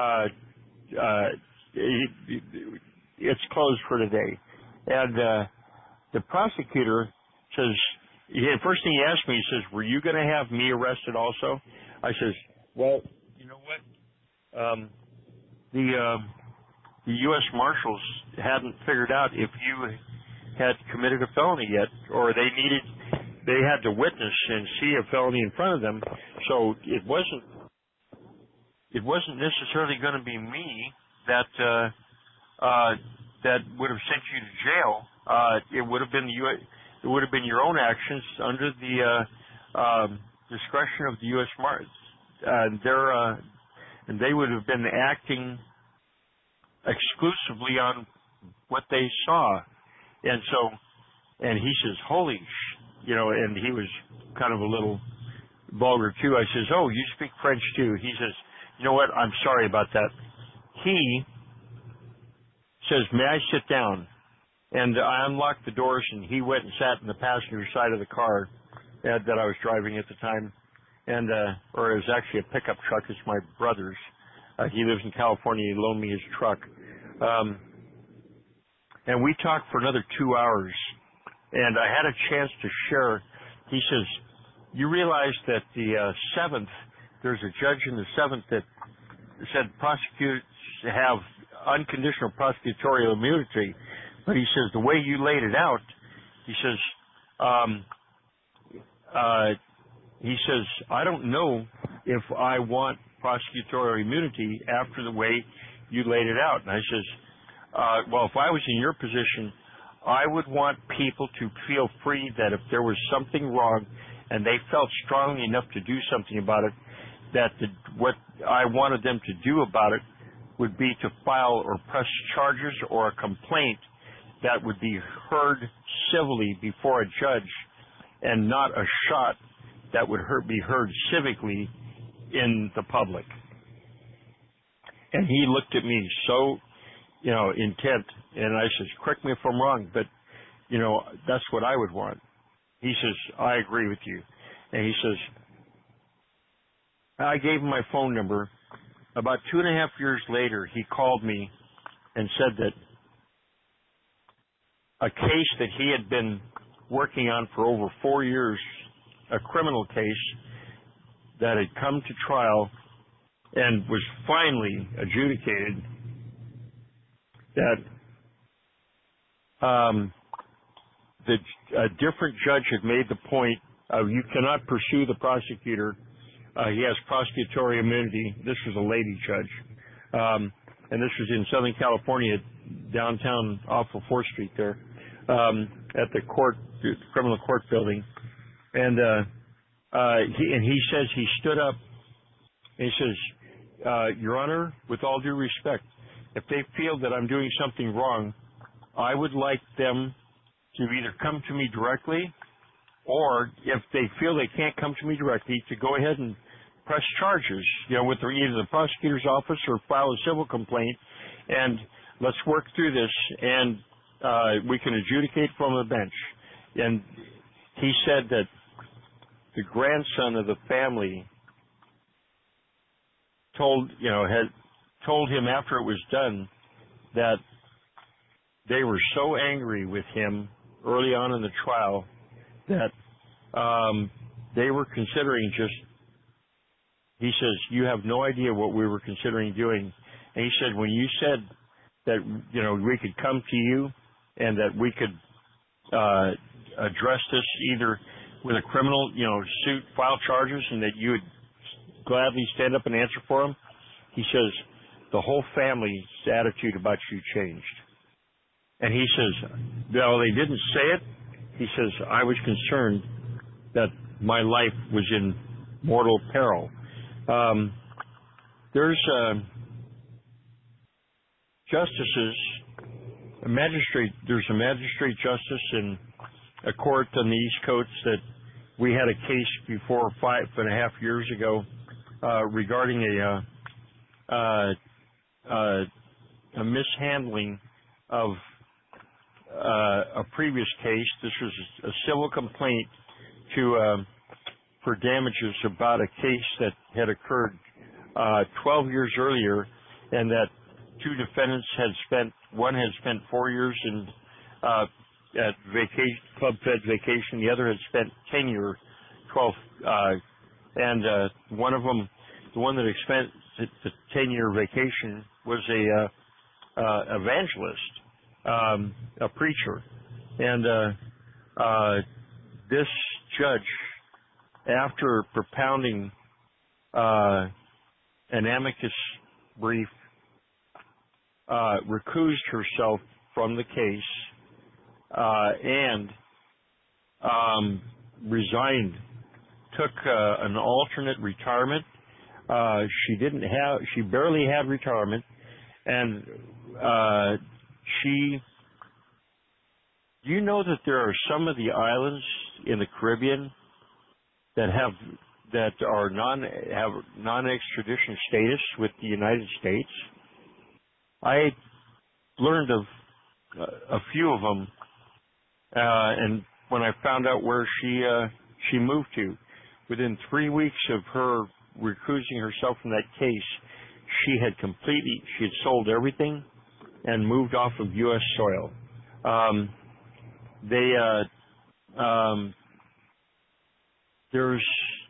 It's closed for today. And the prosecutor says, first thing he asked me, he says, were you going to have me arrested also? I says, well, you know what? The U.S. Marshals hadn't figured out if you had committed a felony yet, or they had to witness and see a felony in front of them. So it wasn't necessarily going to be me that would have sent you to jail. It would have been it would have been your own actions under the discretion of the U.S. Marshals. And they would have been acting exclusively on what they saw. And he says, holy and he was kind of a little vulgar too. I says, oh, you speak French too. He says, you know what, I'm sorry about that. He says, may I sit down? And I unlocked the doors, and he went and sat in the passenger side of the car that I was driving at the time. And, or it was actually a pickup truck. It's my brother's. He lives in California. He loaned me his truck. And we talked for another 2 hours. And I had a chance to share. He says, you realize that the 7th, there's a judge in the 7th that said prosecutors have unconditional prosecutorial immunity, but he says the way you laid it out, he says, I don't know if I want prosecutorial immunity after the way you laid it out. And I says, well, if I was in your position, I would want people to feel free that if there was something wrong and they felt strongly enough to do something about it, that what I wanted them to do about it would be to file or press charges or a complaint that would be heard civilly before a judge and not a shot that would be heard civically in the public. And he looked at me so, intent, and I says, correct me if I'm wrong, but, that's what I would want. He says, I agree with you. And he says, I gave him my phone number. About 2.5 years later, he called me and said that a case that he had been working on for over 4 years, a criminal case that had come to trial and was finally adjudicated, that a different judge had made the point of you cannot pursue the prosecutor. He has prosecutorial immunity. This was a lady judge. And this was in Southern California, downtown off of 4th Street there, at the criminal court building. And he says, he stood up and he says, Your Honor, with all due respect, if they feel that I'm doing something wrong, I would like them to either come to me directly, or if they feel they can't come to me directly, to go ahead and press charges, with either the prosecutor's office or file a civil complaint, and let's work through this, and we can adjudicate from the bench. And he said that the grandson of the family had told him after it was done that they were so angry with him early on in the trial that they were considering he says, you have no idea what we were considering doing. And he said, when you said that, we could come to you and that we could address this either with a criminal, suit, file charges, and that you would gladly stand up and answer for them, he says, the whole family's attitude about you changed. And he says, no, they didn't say it. He says, I was concerned that my life was in mortal peril. There's justices, there's a magistrate justice in a court on the East Coast that we had a case before 5.5 years ago regarding a mishandling of a previous case. This was a civil complaint for damages about a case that had occurred 12 years earlier, and that two defendants one had spent 4 years at Club Fed vacation, the other had spent 10 years, and one of them, the one that spent the 10-year vacation, was a evangelist, a preacher. And this judge, after propounding an amicus brief, recused herself from the case and resigned, took an alternate retirement. She barely had retirement, and do you know that there are some of the islands in the Caribbean that have non-extradition status with the United States? I learned of a few of them, and when I found out where she moved to, within 3 weeks of her recusing herself from that case, she had sold everything and moved off of U.S. soil. there's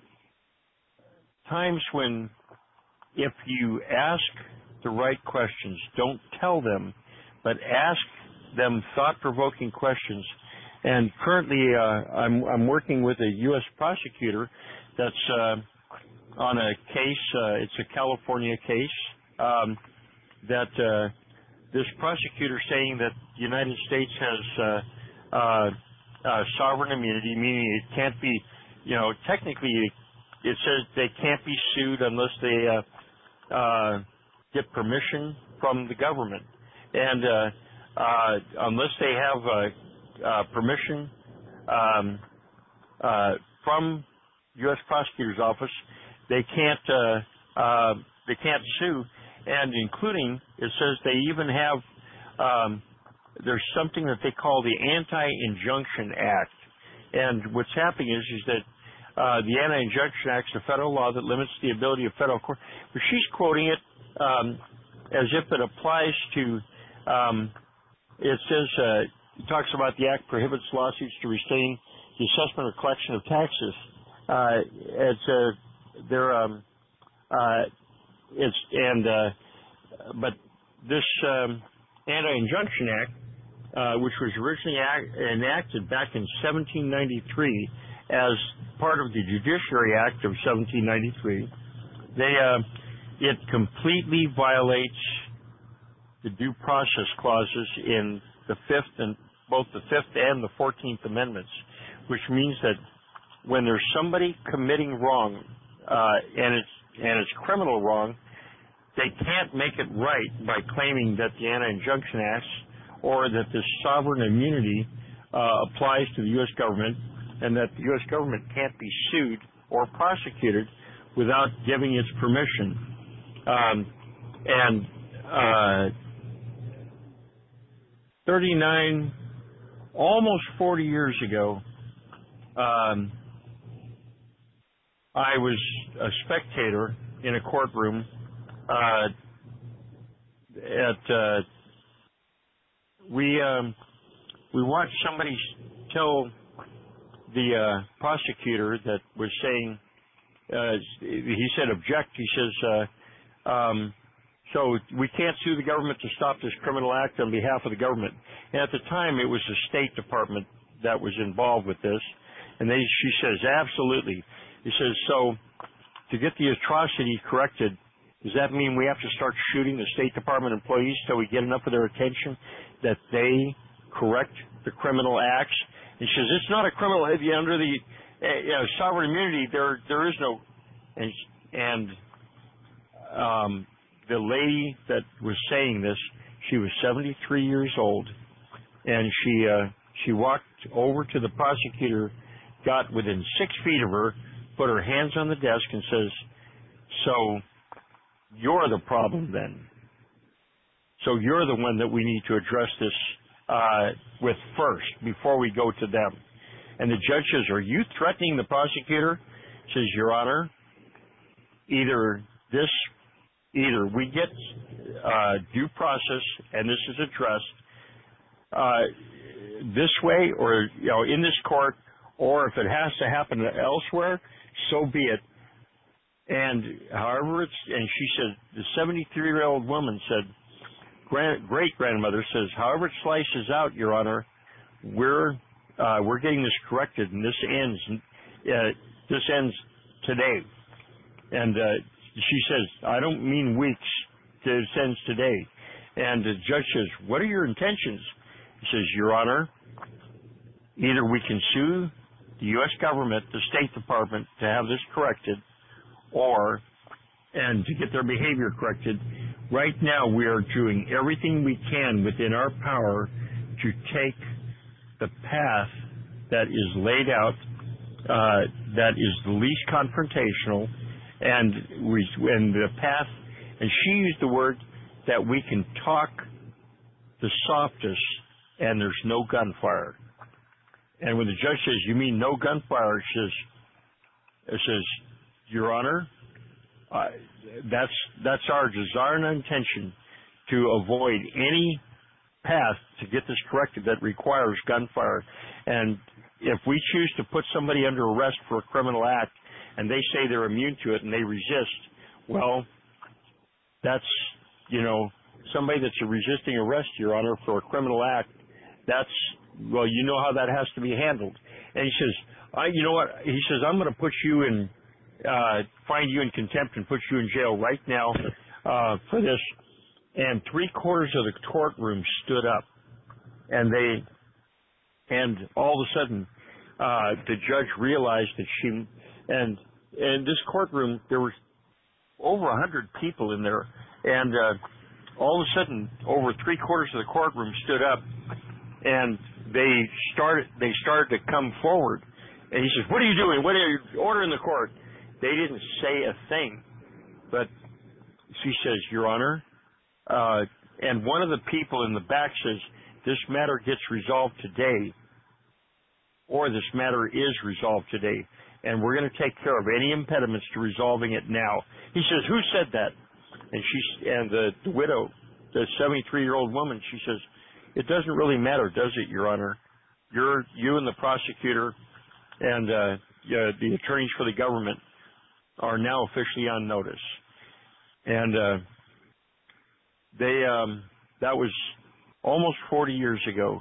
times when if you ask the right questions, don't tell them, but ask them thought-provoking questions. And currently, I'm working with a U.S. prosecutor that's on a case. It's a California case that this prosecutor saying that the United States has sovereign immunity, meaning it can't be, technically it says they can't be sued unless they get permission from the government. And unless they have permission from U.S. Prosecutor's Office, they can't sue. And including, it says they even have there's something that they call the Anti-Injunction Act. And what's happening is that the Anti-Injunction Act is a federal law that limits the ability of federal court. But she's quoting it as if it applies to, it says, it talks about the act prohibits lawsuits to restrain the assessment or collection of taxes. But this Anti-Injunction Act, which was originally enacted back in 1793 as part of the Judiciary Act of 1793, it completely violates the due process clauses in the both the Fifth and the 14th Amendments, which means that when there's somebody committing wrong and it's criminal wrong, they can't make it right by claiming that the Anti-Injunction Act or that this sovereign immunity applies to the U.S. government, and that the U.S. government can't be sued or prosecuted without giving its permission. 39, almost 40 years ago, I was a spectator in a courtroom we watched somebody tell the prosecutor that was saying, he said object, he says, so we can't sue the government to stop this criminal act on behalf of the government. And at the time, it was the State Department that was involved with this. And she says, absolutely. He says, so to get the atrocity corrected, does that mean we have to start shooting the State Department employees till we get enough of their attention that they correct the criminal acts? And she says, it's not a criminal, under the sovereign immunity, there is no, and the lady that was saying this, she was 73 years old, and she walked over to the prosecutor, got within 6 feet of her, put her hands on the desk and says, so you're the problem then. So you're the one that we need to address this with first before we go to them. And the judge says, are you threatening the prosecutor? Says, Your Honor, either we get due process and this is addressed this way, or in this court, or if it has to happen elsewhere, so be it. And however and she said, the 73-year-old woman said, great-grandmother says, however it slices out, Your Honor, we're getting this corrected, and this ends today. And she says, I don't mean weeks, this ends today. And the judge says, what are your intentions? He says, Your Honor, either we can sue the U.S. government, the State Department, to have this corrected, and to get their behavior corrected. Right now, we are doing everything we can within our power to take the path that is laid out, that is the least confrontational, and the path, and she used the word that we can talk the softest, and there's no gunfire. And when the judge says, you mean no gunfire, it says, Your Honor, that's our desire and intention to avoid any path to get this corrected that requires gunfire. And if we choose to put somebody under arrest for a criminal act and they say they're immune to it and they resist, well, that's, somebody that's resisting arrest, Your Honor, for a criminal act, well, you know how that has to be handled. And he says, you know what? He says, I'm going to put you in, find you in contempt and put you in jail right now for this. And 3/4 of the courtroom stood up, and all of a sudden, the judge realized that and in this courtroom, there were over 100 people in there, and all of a sudden, over 3/4 of the courtroom stood up, and they started to come forward. And he says, "What are you doing? What are you ordering the court?" They didn't say a thing, but she says, "Your Honor," and one of the people in the back says, "This matter gets resolved today, or this matter is resolved today, and we're going to take care of any impediments to resolving it now." He says, "Who said that?" And the widow, the 73-year-old woman, she says, "It doesn't really matter, does it, Your Honor? You and the prosecutor and the attorneys for the government are now officially on notice." And that was almost 40 years ago.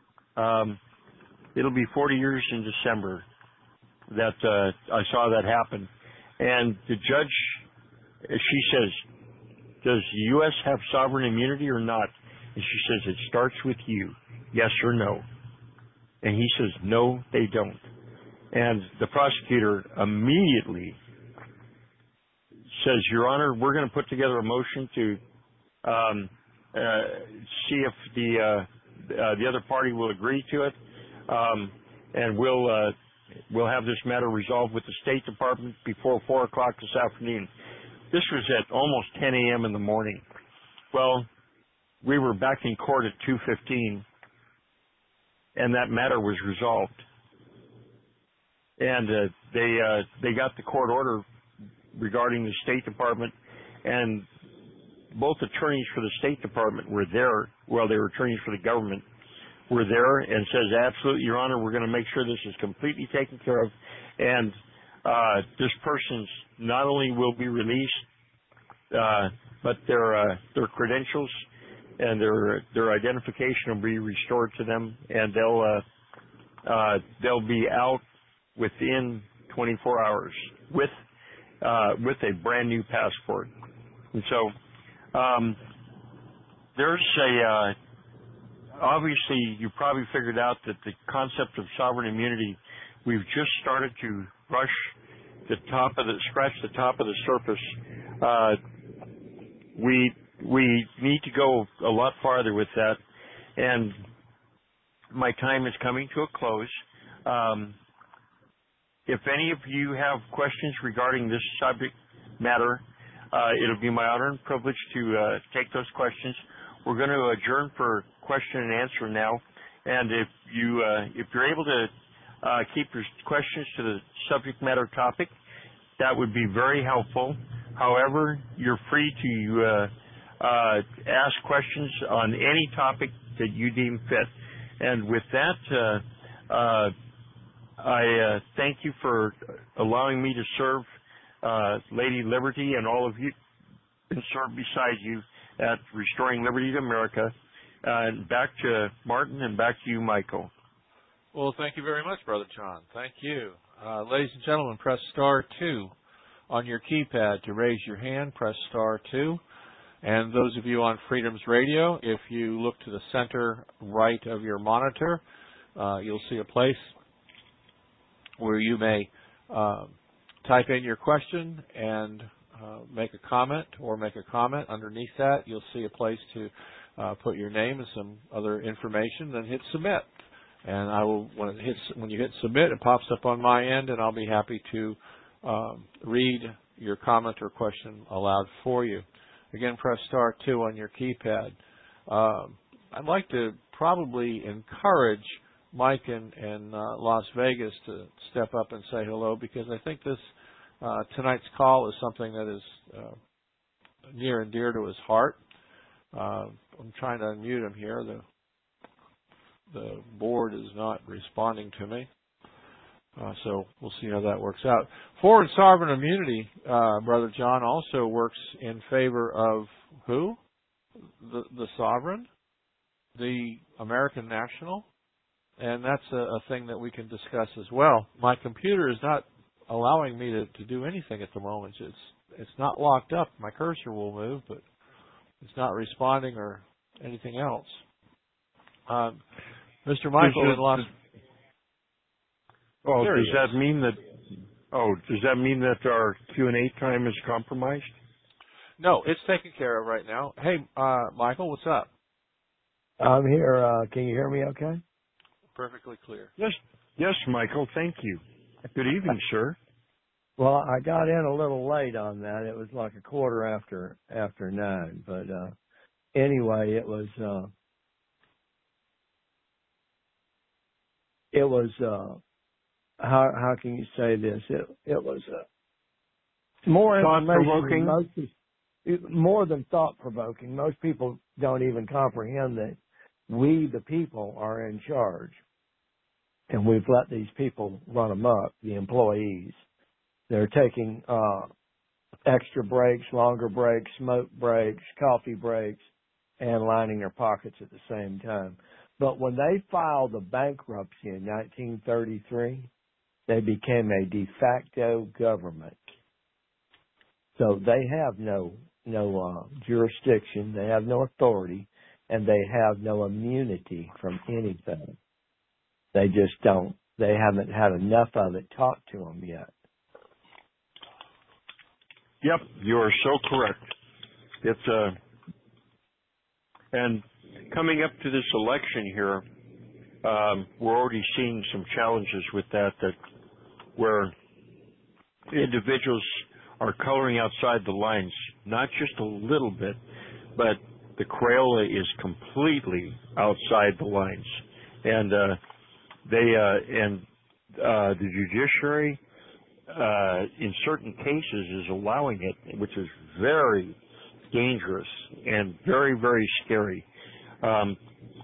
It'll be 40 years in December that I saw that happen. And the judge, she says, "Does the U.S. have sovereign immunity or not?" And she says, "It starts with you, yes or no." And he says, "No, they don't." And the prosecutor immediately says, "Your Honor, we're going to put together a motion to see if the other party will agree to it, and we'll have this matter resolved with the State Department before 4 o'clock this afternoon." This was at almost 10 a.m. in the morning. Well, we were back in court at 2:15, and that matter was resolved. And they got the court order regarding the State Department, and both attorneys for the State Department were there. Well, they were attorneys for the government, were there, and says, "Absolutely, Your Honor, we're going to make sure this is completely taken care of, and this person's not only will be released, but their credentials and their identification will be restored to them, and they'll be out within 24 hours with a brand new passport." And so there's obviously you probably figured out that the concept of sovereign immunity, we've just started to scratch the top of the surface. We need to go a lot farther with that, and my time is coming to a close. If any of you have questions regarding this subject matter, it'll be my honor and privilege to take those questions. We're going to adjourn for question and answer now, and if you're able to keep your questions to the subject matter topic, that would be very helpful. However, you're free to ask questions on any topic that you deem fit. And with that, I thank you for allowing me to serve Lady Liberty and all of you and serve beside you at Restoring Liberty to America. And back to Martin and back to you, Michael. Well, thank you very much, Brother John. Thank you. Ladies and gentlemen, press star 2 on your keypad to raise your hand. Press star 2. And those of you on Freedom's Radio, if you look to the center right of your monitor, you'll see a place where you may type in your question and make a comment, or make a comment. Underneath that, you'll see a place to put your name and some other information, then hit submit. And I will, when you hit submit, it pops up on my end, and I'll be happy to read your comment or question aloud for you. Again, press star 2 on your keypad. I'd like to probably encourage Mike in Las Vegas to step up and say hello, because I think this tonight's call is something that is near and dear to his heart. I'm trying to unmute him here. The board is not responding to me. So we'll see how that works out. Foreign sovereign immunity, Brother John, also works in favor of who? The sovereign, the American national, and that's a thing that we can discuss as well. My computer is not allowing me to do anything at the moment. It's not locked up. My cursor will move, but it's not responding or anything else. Mr. Michael in Los. Oh, does that mean that our Q&A time is compromised? No, it's taken care of right now. Hey, Michael, what's up? I'm here. Can you hear me okay? Perfectly clear. Yes, Michael, thank you. Good evening, sir. Well, I got in a little late on that. It was like 9:15. But anyway, it was how can you say this? It was more information, more than thought-provoking. Most people don't even comprehend that we, the people, are in charge. And we've let these people run amok, the employees. They're taking extra breaks, longer breaks, smoke breaks, coffee breaks, and lining their pockets at the same time. But when they filed the bankruptcy in 1933, they became a de facto government. So they have no jurisdiction, they have no authority, and they have no immunity from anything. They just don't. They haven't had enough of it taught to them yet. Yep, you are so correct. It's and coming up to this election here, we're already seeing some challenges with that where individuals are coloring outside the lines, not just a little bit, but the Crayola is completely outside the lines, and the judiciary, in certain cases, is allowing it, which is very dangerous and very, very scary. And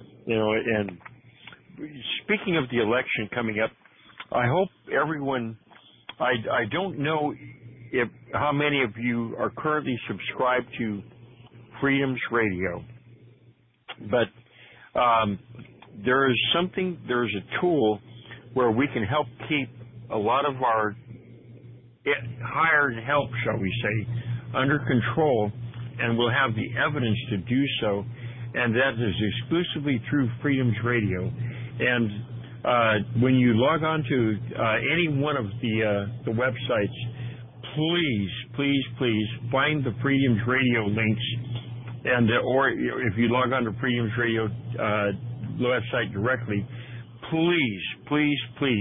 speaking of the election coming up, I hope everyone. I don't know how many of you are currently subscribed to Freedom's Radio, but there's a tool where we can help keep a lot of our hired help, shall we say, under control, and we'll have the evidence to do so, and that is exclusively through Freedom's Radio. And when you log on to any one of the websites, please find the Freedom's Radio links, and or if you log on to Freedom's Radio website directly, please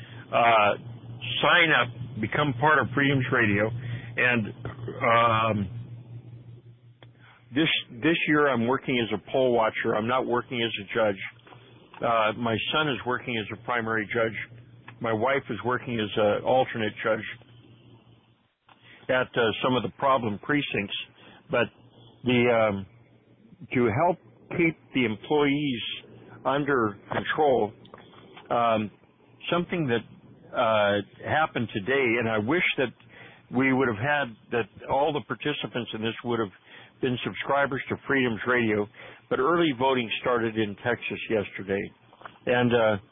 sign up, become part of Freedom's Radio. And this year I'm working as a poll watcher. I'm not working as a judge. My son is working as a primary judge. My wife is working as an alternate judge at some of the problem precincts. But to help keep the employees under control, something that happened today, and I wish that we would have had that all the participants in this would have been subscribers to Freedom's Radio, but early voting started in Texas yesterday. And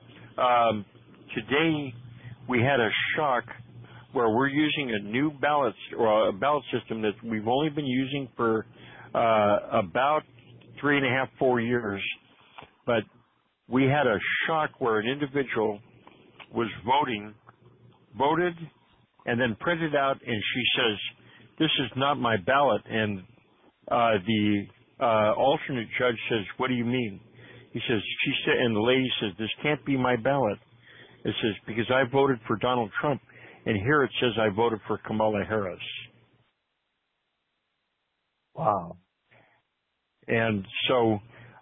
today we had a shock where we're using a new ballot system that we've only been using for about 3.5, 4 years. But we had a shock where an individual was voted, and then printed out, and she says, "This is not my ballot." And the alternate judge says, "What do you mean?" He says, "She said," and the lady says, "This can't be my ballot." It says, "Because I voted for Donald Trump, and here it says I voted for Kamala Harris." Wow. And so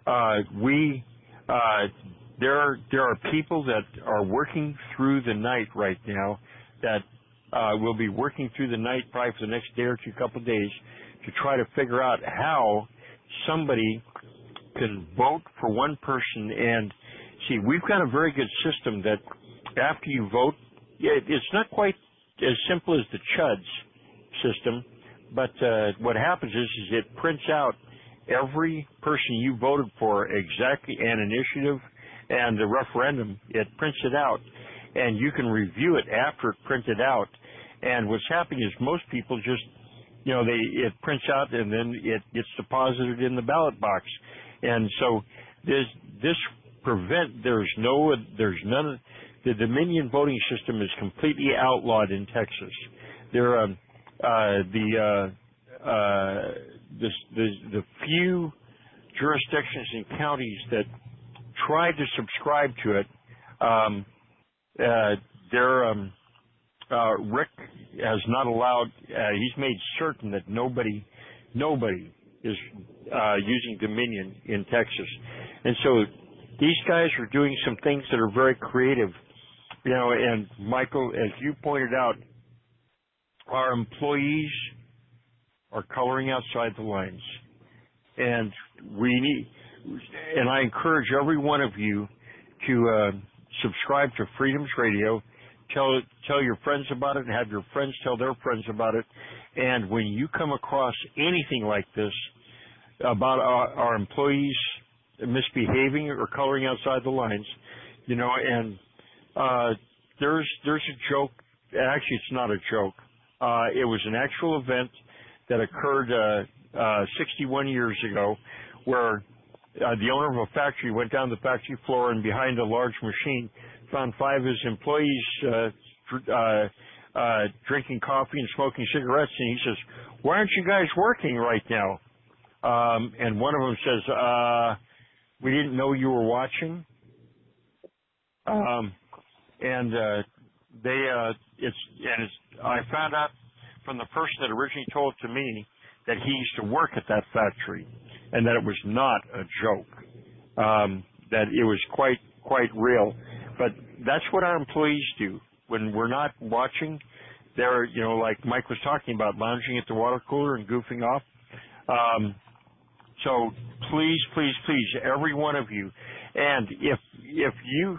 there are people that are working through the night right now that will be working through the night probably for the next day or two, couple of days, to try to figure out how somebody can vote for one person. And see, we've got a very good system that after you vote, it's not quite as simple as the CHUDS system, but what happens is it prints out every person you voted for exactly, an initiative and the referendum. It prints it out, and you can review it after it printed out. And what's happening is most people just, it prints out and then it gets deposited in the ballot box. And so there's none. The Dominion voting system is completely outlawed in Texas. The few jurisdictions and counties that tried to subscribe to it, Rick has not allowed. He's made certain that nobody is using Dominion in Texas, and so these guys are doing some things that are very creative. And Michael, as you pointed out, our employees are coloring outside the lines, and I encourage every one of you to subscribe to Freedoms Radio. Tell your friends about it, and have your friends tell their friends about it. And when you come across anything like this about our employees misbehaving or coloring outside the lines, and there's a joke. Actually, it's not a joke. It was an actual event that occurred 61 years ago, where the owner of a factory went down the factory floor and behind a large machine found 5 of his employees drinking coffee and smoking cigarettes, and he says, "Why aren't you guys working right now?" And one of them says, "We didn't know you were watching." I found out from the person that originally told it to me that he used to work at that factory, and that it was not a joke, that it was quite real. But that's what our employees do when we're not watching. They're, like Mike was talking about, lounging at the water cooler and goofing off. So please, please, please, every one of you, and if you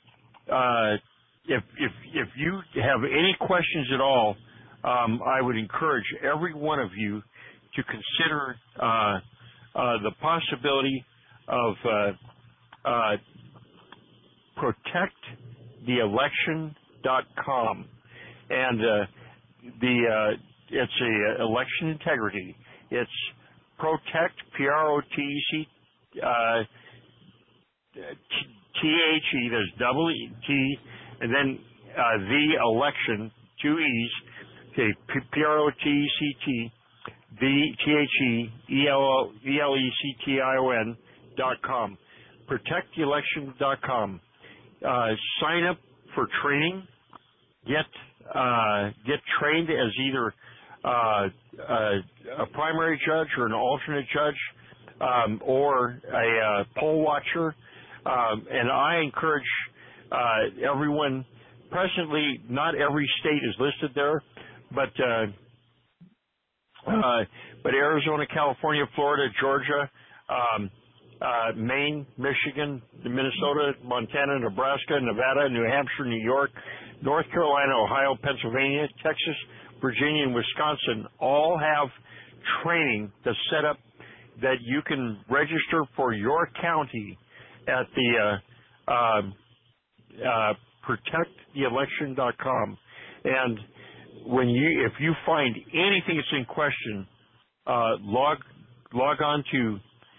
have any questions at all, I would encourage every one of you to consider the possibility of protecttheelection.com, and it's a election integrity. It's protect, PROTEC, THE. There's double T, and then the election, 2 E's. Okay, PROTECT, the THEELECTION.com. Protecttheelection.com. Sign up for training. Get trained as either a primary judge or an alternate judge, or a poll watcher. And I encourage everyone. Presently, not every state is listed there, but Arizona, California, Florida, Georgia, Maine, Michigan, Minnesota, Montana, Nebraska, Nevada, New Hampshire, New York, North Carolina, Ohio, Pennsylvania, Texas, Virginia, and Wisconsin all have training that's set up that you can register for your county at the protecttheelection.com. And if you find anything that's in question, log on to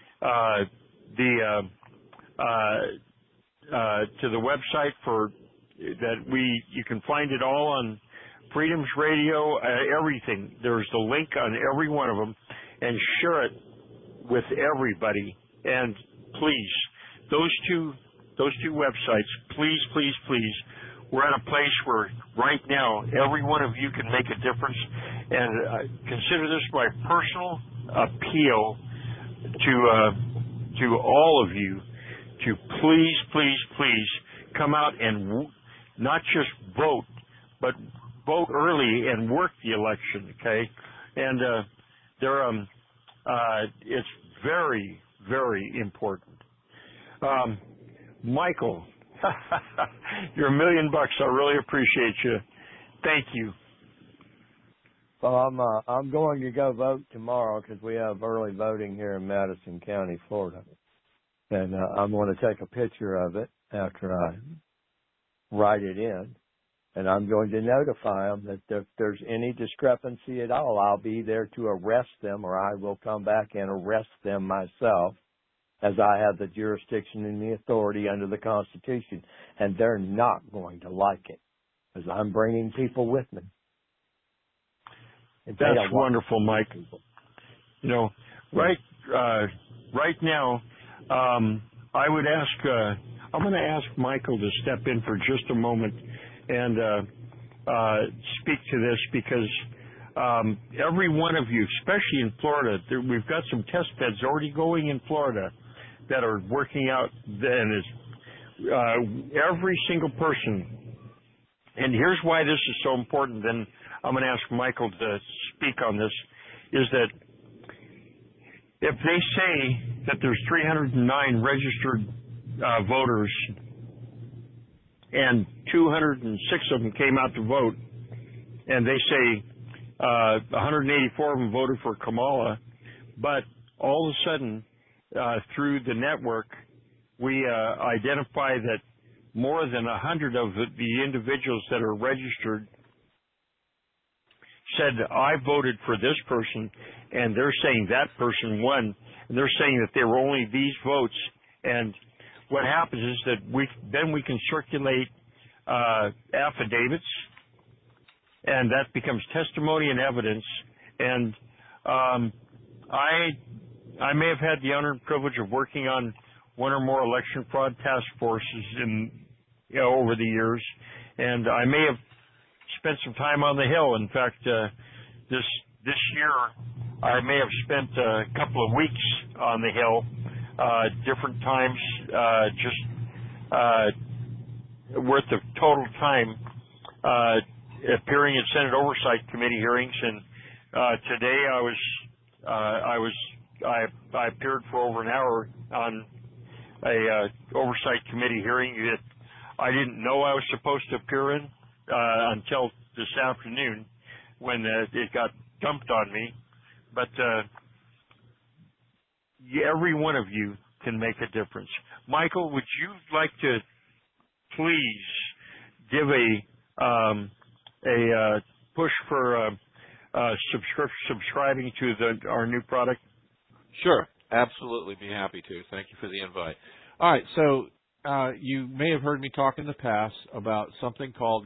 the website you can find it all on Freedoms Radio, everything. There's the link on every one of them, and share it with everybody. And please, those two websites, please, please, please. We're at a place where right now every one of you can make a difference, and consider this my personal appeal to all of you to please, please, please come out and not just vote, but vote early and work the election. Okay, and it's very, very important. Michael, You're $1 million. I really appreciate you. Thank you. Well, I'm going to go vote tomorrow because we have early voting here in Madison County, Florida, and I'm going to take a picture of it after I write it in, and I'm going to notify them that if there's any discrepancy at all, I'll be there to arrest them, or I will come back and arrest them myself, as I have the jurisdiction and the authority under the Constitution, and they're not going to like it because I'm bringing people with me. That's wonderful, Mike. You know, right now, I would ask. I'm going to ask Michael to step in for just a moment and speak to this because every one of you, especially in Florida, we've got some test beds already going in Florida that are working out. And every single person. And here's why this is so important. Then I'm going to ask Michael to speak on this, is that if they say that there's 309 registered voters and 206 of them came out to vote, and they say 184 of them voted for Kamala, but all of a sudden, through the network, we identify that more than 100 of the individuals that are registered said, I voted for this person, and they're saying that person won, and they're saying that there were only these votes. And what happens is that we can circulate affidavits, and that becomes testimony and evidence. And I may have had the honor and privilege of working on one or more election fraud task forces over the years, and I may have spent some time on the Hill. In fact, this year I may have spent a couple of weeks on the Hill, different times, worth of total time appearing at Senate Oversight Committee hearings. And today I appeared for over an hour on a Oversight Committee hearing that I didn't know I was supposed to appear in until this afternoon when it got dumped on me. But every one of you can make a difference. Michael, would you like to please give a push for subscribing to our new product? Sure, absolutely, be happy to. Thank you for the invite. All right, so you may have heard me talk in the past about something called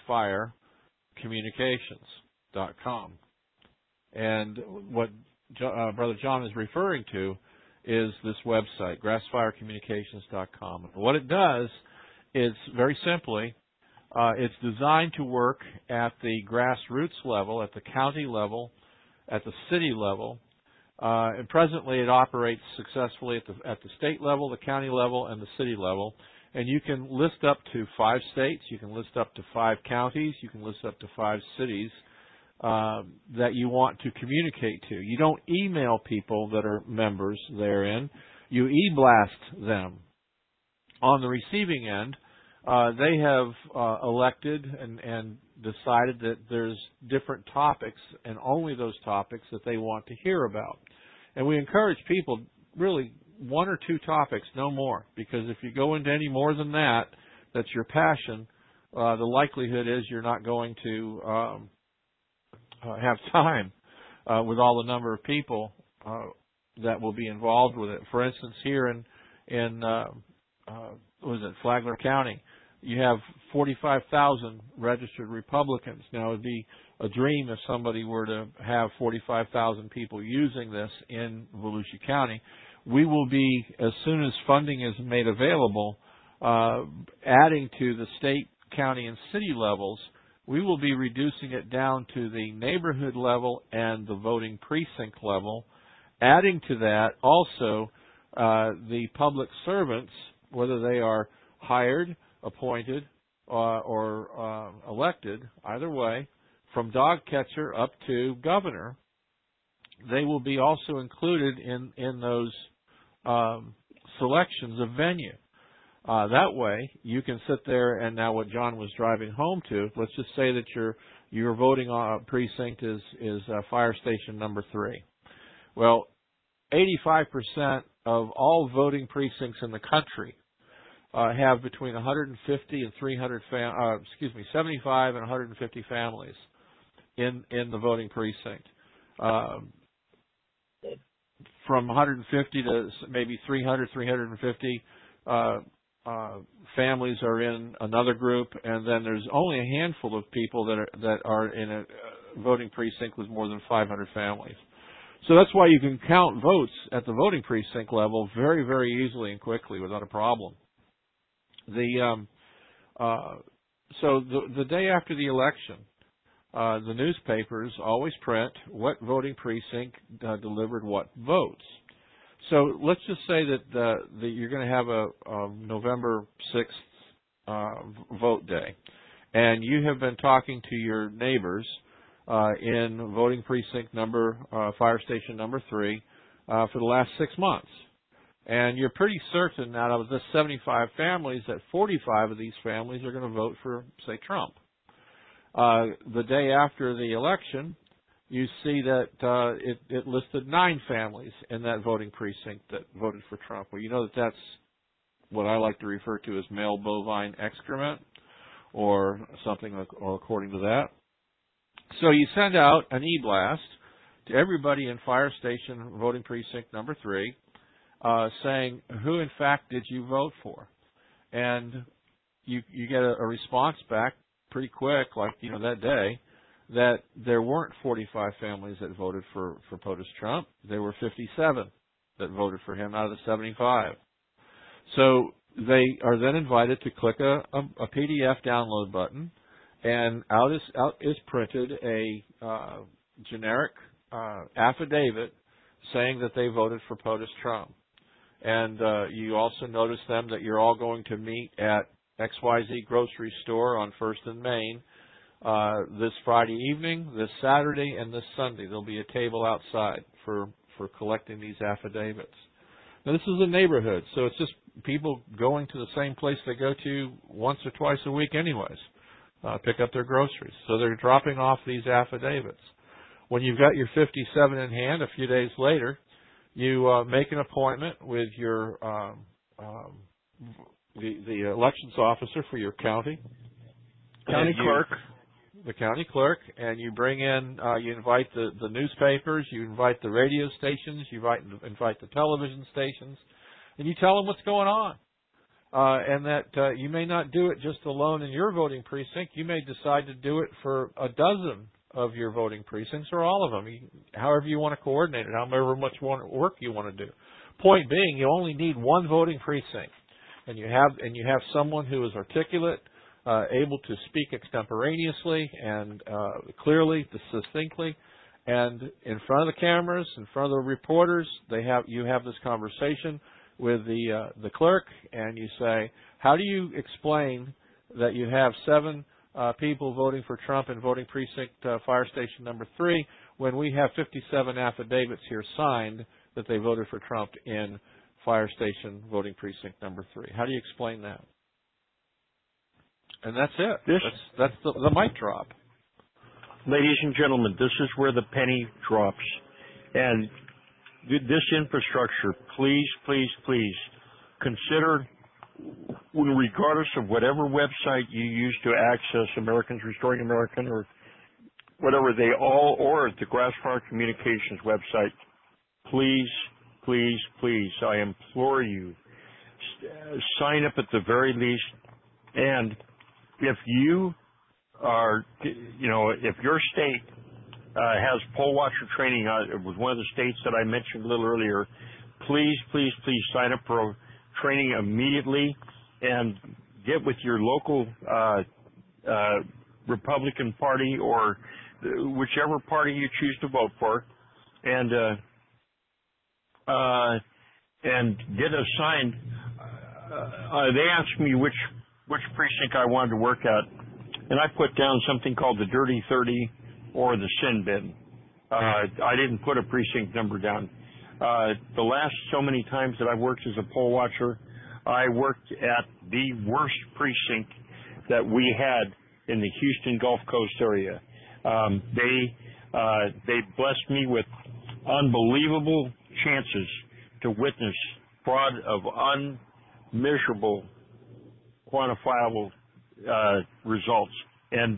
GrassFireCommunications.com. And what Brother John is referring to is this website, GrassFireCommunications.com. What it does is, very simply, it's designed to work at the grassroots level, at the county level, at the city level. And presently it operates successfully at the state level, the county level, and the city level. And you can list up to 5 states, you can list up to 5 counties, you can list up to 5 cities that you want to communicate to. You don't email people that are members therein. You e-blast them. On the receiving end, they have elected and decided that there's different topics, and only those topics that they want to hear about. And we encourage people, really, 1 or 2 topics, no more, because if you go into any more than that, that's your passion, the likelihood is you're not going to have time with all the number of people that will be involved with it. For instance, here in Flagler County, you have 45,000 registered Republicans. Now, it would be a dream if somebody were to have 45,000 people using this in Volusia County. We will be, as soon as funding is made available, adding to the state, county, and city levels. We will be reducing it down to the neighborhood level and the voting precinct level. Adding to that also the public servants, whether they are hired, appointed, or elected, either way, from dog catcher up to governor, they will be also included in those selections of venue. That way, you can sit there, and now what John was driving home to, let's just say that your voting precinct is fire station number 3. Well, 85% of all voting precincts in the country have between 150 and 75 and 150 families in the voting precinct. From 150 to maybe 300, 350 families are in another group, and then there's only a handful of people that are in a voting precinct with more than 500 families. So that's why you can count votes at the voting precinct level very, very easily and quickly without a problem. So the day after the election, the newspapers always print what voting precinct delivered what votes. So let's just say that you're going to have a November 6th vote day, and you have been talking to your neighbors in voting precinct fire station number 3 for the last 6 months. And you're pretty certain out of the 75 families that 45 of these families are going to vote for, say, Trump. The day after the election, you see that it listed 9 families in that voting precinct that voted for Trump. Well, you know that's what I like to refer to as male bovine excrement or something according to that. So you send out an e-blast to everybody in fire station voting precinct number 3 saying who in fact did you vote for. And you get a response back pretty quick, like that day, that there weren't 45 families that voted for POTUS Trump. There were 57 that voted for him out of the 75. So they are then invited to click a PDF download button, and out is printed a generic affidavit saying that they voted for POTUS Trump. And you also notice them that you're all going to meet at XYZ grocery store on 1st and Main this Friday evening, this Saturday, and this Sunday. There'll be a table outside for collecting these affidavits. Now, this is a neighborhood, so it's just people going to the same place they go to once or twice a week anyways, pick up their groceries. So they're dropping off these affidavits. When you've got your 57 in hand, a few days later, you make an appointment with your the elections officer for your county. The county clerk, and you bring in, you invite the newspapers, you invite the radio stations, you invite the television stations, and you tell them what's going on. And that you may not do it just alone in your voting precinct. You may decide to do it for a dozen of your voting precincts or all of them, however you want to coordinate it, however much work you want to do. Point being, you only need one voting precinct, and you have someone who is articulate, able to speak extemporaneously and clearly, succinctly, and in front of the cameras, in front of the reporters, you have this conversation with the clerk, and you say, how do you explain that you have 7 people voting for Trump in voting precinct fire station number 3 when we have 57 affidavits here signed that they voted for Trump in fire station voting precinct number 3? How do you explain that? And that's it. That's the mic drop. Ladies and gentlemen, this is where the penny drops. And this infrastructure, please, please, please consider, regardless of whatever website you use to access Americans Restoring American or whatever or the Grassfire Communications website, please, please, please, I implore you, sign up at the very least. And if you are, if your state has poll watcher training, it was one of the states that I mentioned a little earlier, please, please, please sign up for training immediately and get with your local Republican Party or whichever party you choose to vote for, and get assigned. They asked me which precinct I wanted to work at, and I put down something called the Dirty 30 or the Sin Bin. I didn't put a precinct number down. The last so many times that I've worked as a poll watcher, I worked at the worst precinct that we had in the Houston Gulf Coast area. They blessed me with unbelievable chances to witness fraud of unmeasurable, quantifiable results. And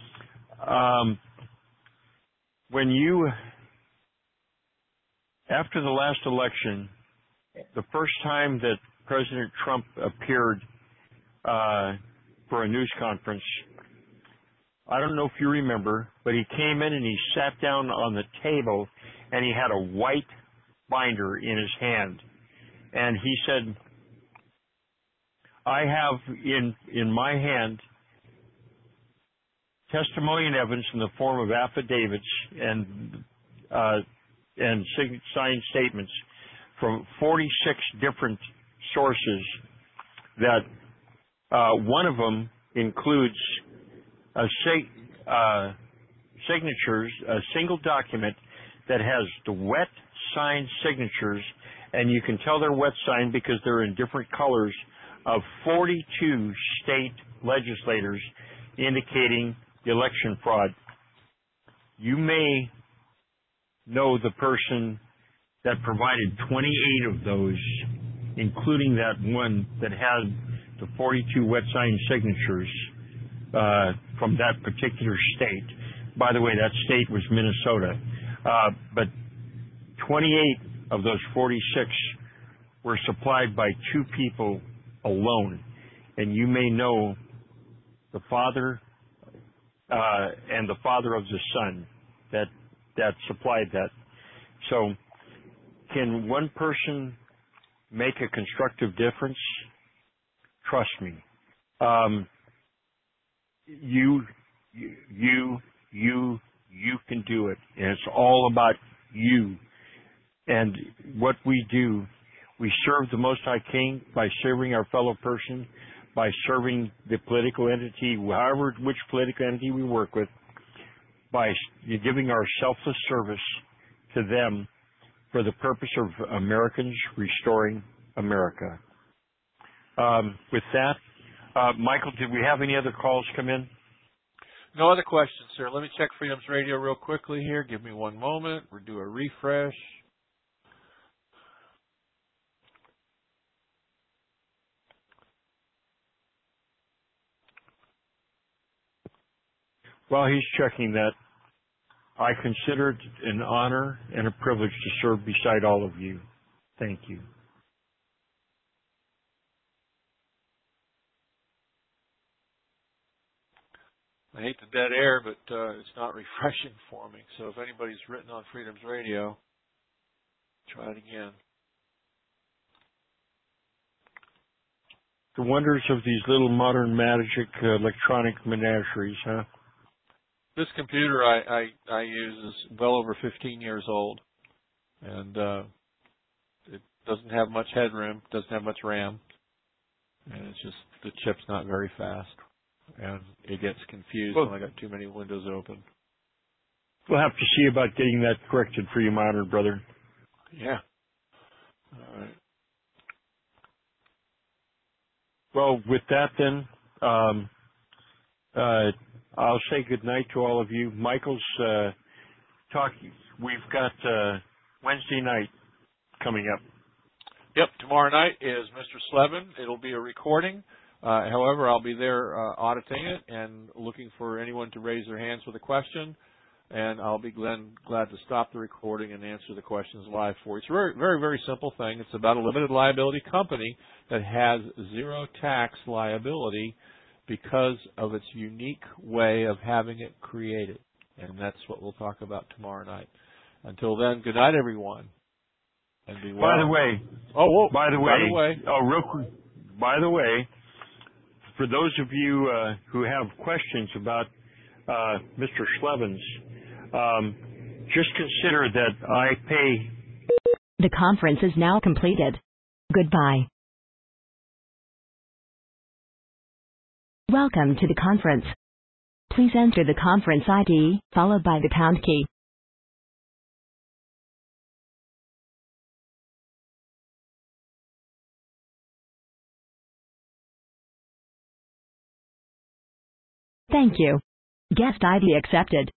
after the last election, the first time that President Trump appeared for a news conference, I don't know if you remember, but he came in and he sat down on the table and he had a white binder in his hand. And he said, I have in my hand testimony and evidence in the form of affidavits and signed statements from 46 different sources that one of them includes signatures, a single document that has the wet signed signatures, and you can tell they're wet signed because they're in different colors, of 42 state legislators indicating the election fraud. You may know the person that provided 28 of those, including that one that had the 42 wet signed signatures from that particular state. By the way, that state was Minnesota. But 28 of those 46 were supplied by two people alone. And you may know the father and the father of the son that supplied that. So can one person make a constructive difference? Trust me. You can do it. And it's all about you. And what we do, we serve the Most High King by serving our fellow person, by serving the political entity, which political entity we work with, by giving our selfless service to them for the purpose of Americans restoring America. With that, Michael, did we have any other calls come in? No other questions, sir. Let me check Freedom's Radio real quickly here. Give me one moment. We'll do a refresh. While he's checking that, I consider it an honor and a privilege to serve beside all of you. Thank you. I hate the dead air, but it's not refreshing for me. So if anybody's written on Freedom's Radio, try it again. The wonders of these little modern magic electronic menageries, huh? This computer I use is well over 15 years old, and it doesn't have much headroom, doesn't have much RAM, and it's just the chip's not very fast, and it gets confused when I got too many windows open. We'll have to see about getting that corrected for you, my honored brother. Yeah. All right. Well, with that then, I'll say good night to all of you. Michael's talk. We've got Wednesday night coming up. Yep, tomorrow night is Mr. Slevin. It'll be a recording. However, I'll be there auditing it and looking for anyone to raise their hands with a question. And I'll be glad to stop the recording and answer the questions live for you. It's a very, very, very simple thing. It's about a limited liability company that has zero tax liability because of its unique way of having it created. And that's what we'll talk about tomorrow night. Until then, good night, everyone. And be well. By the way, real quick, by the way, for those of you who have questions about Mr. Slevins, just consider that I pay. The conference is now completed. Goodbye. Welcome to the conference. Please enter the conference ID, followed by the pound key. Thank you. Guest ID accepted.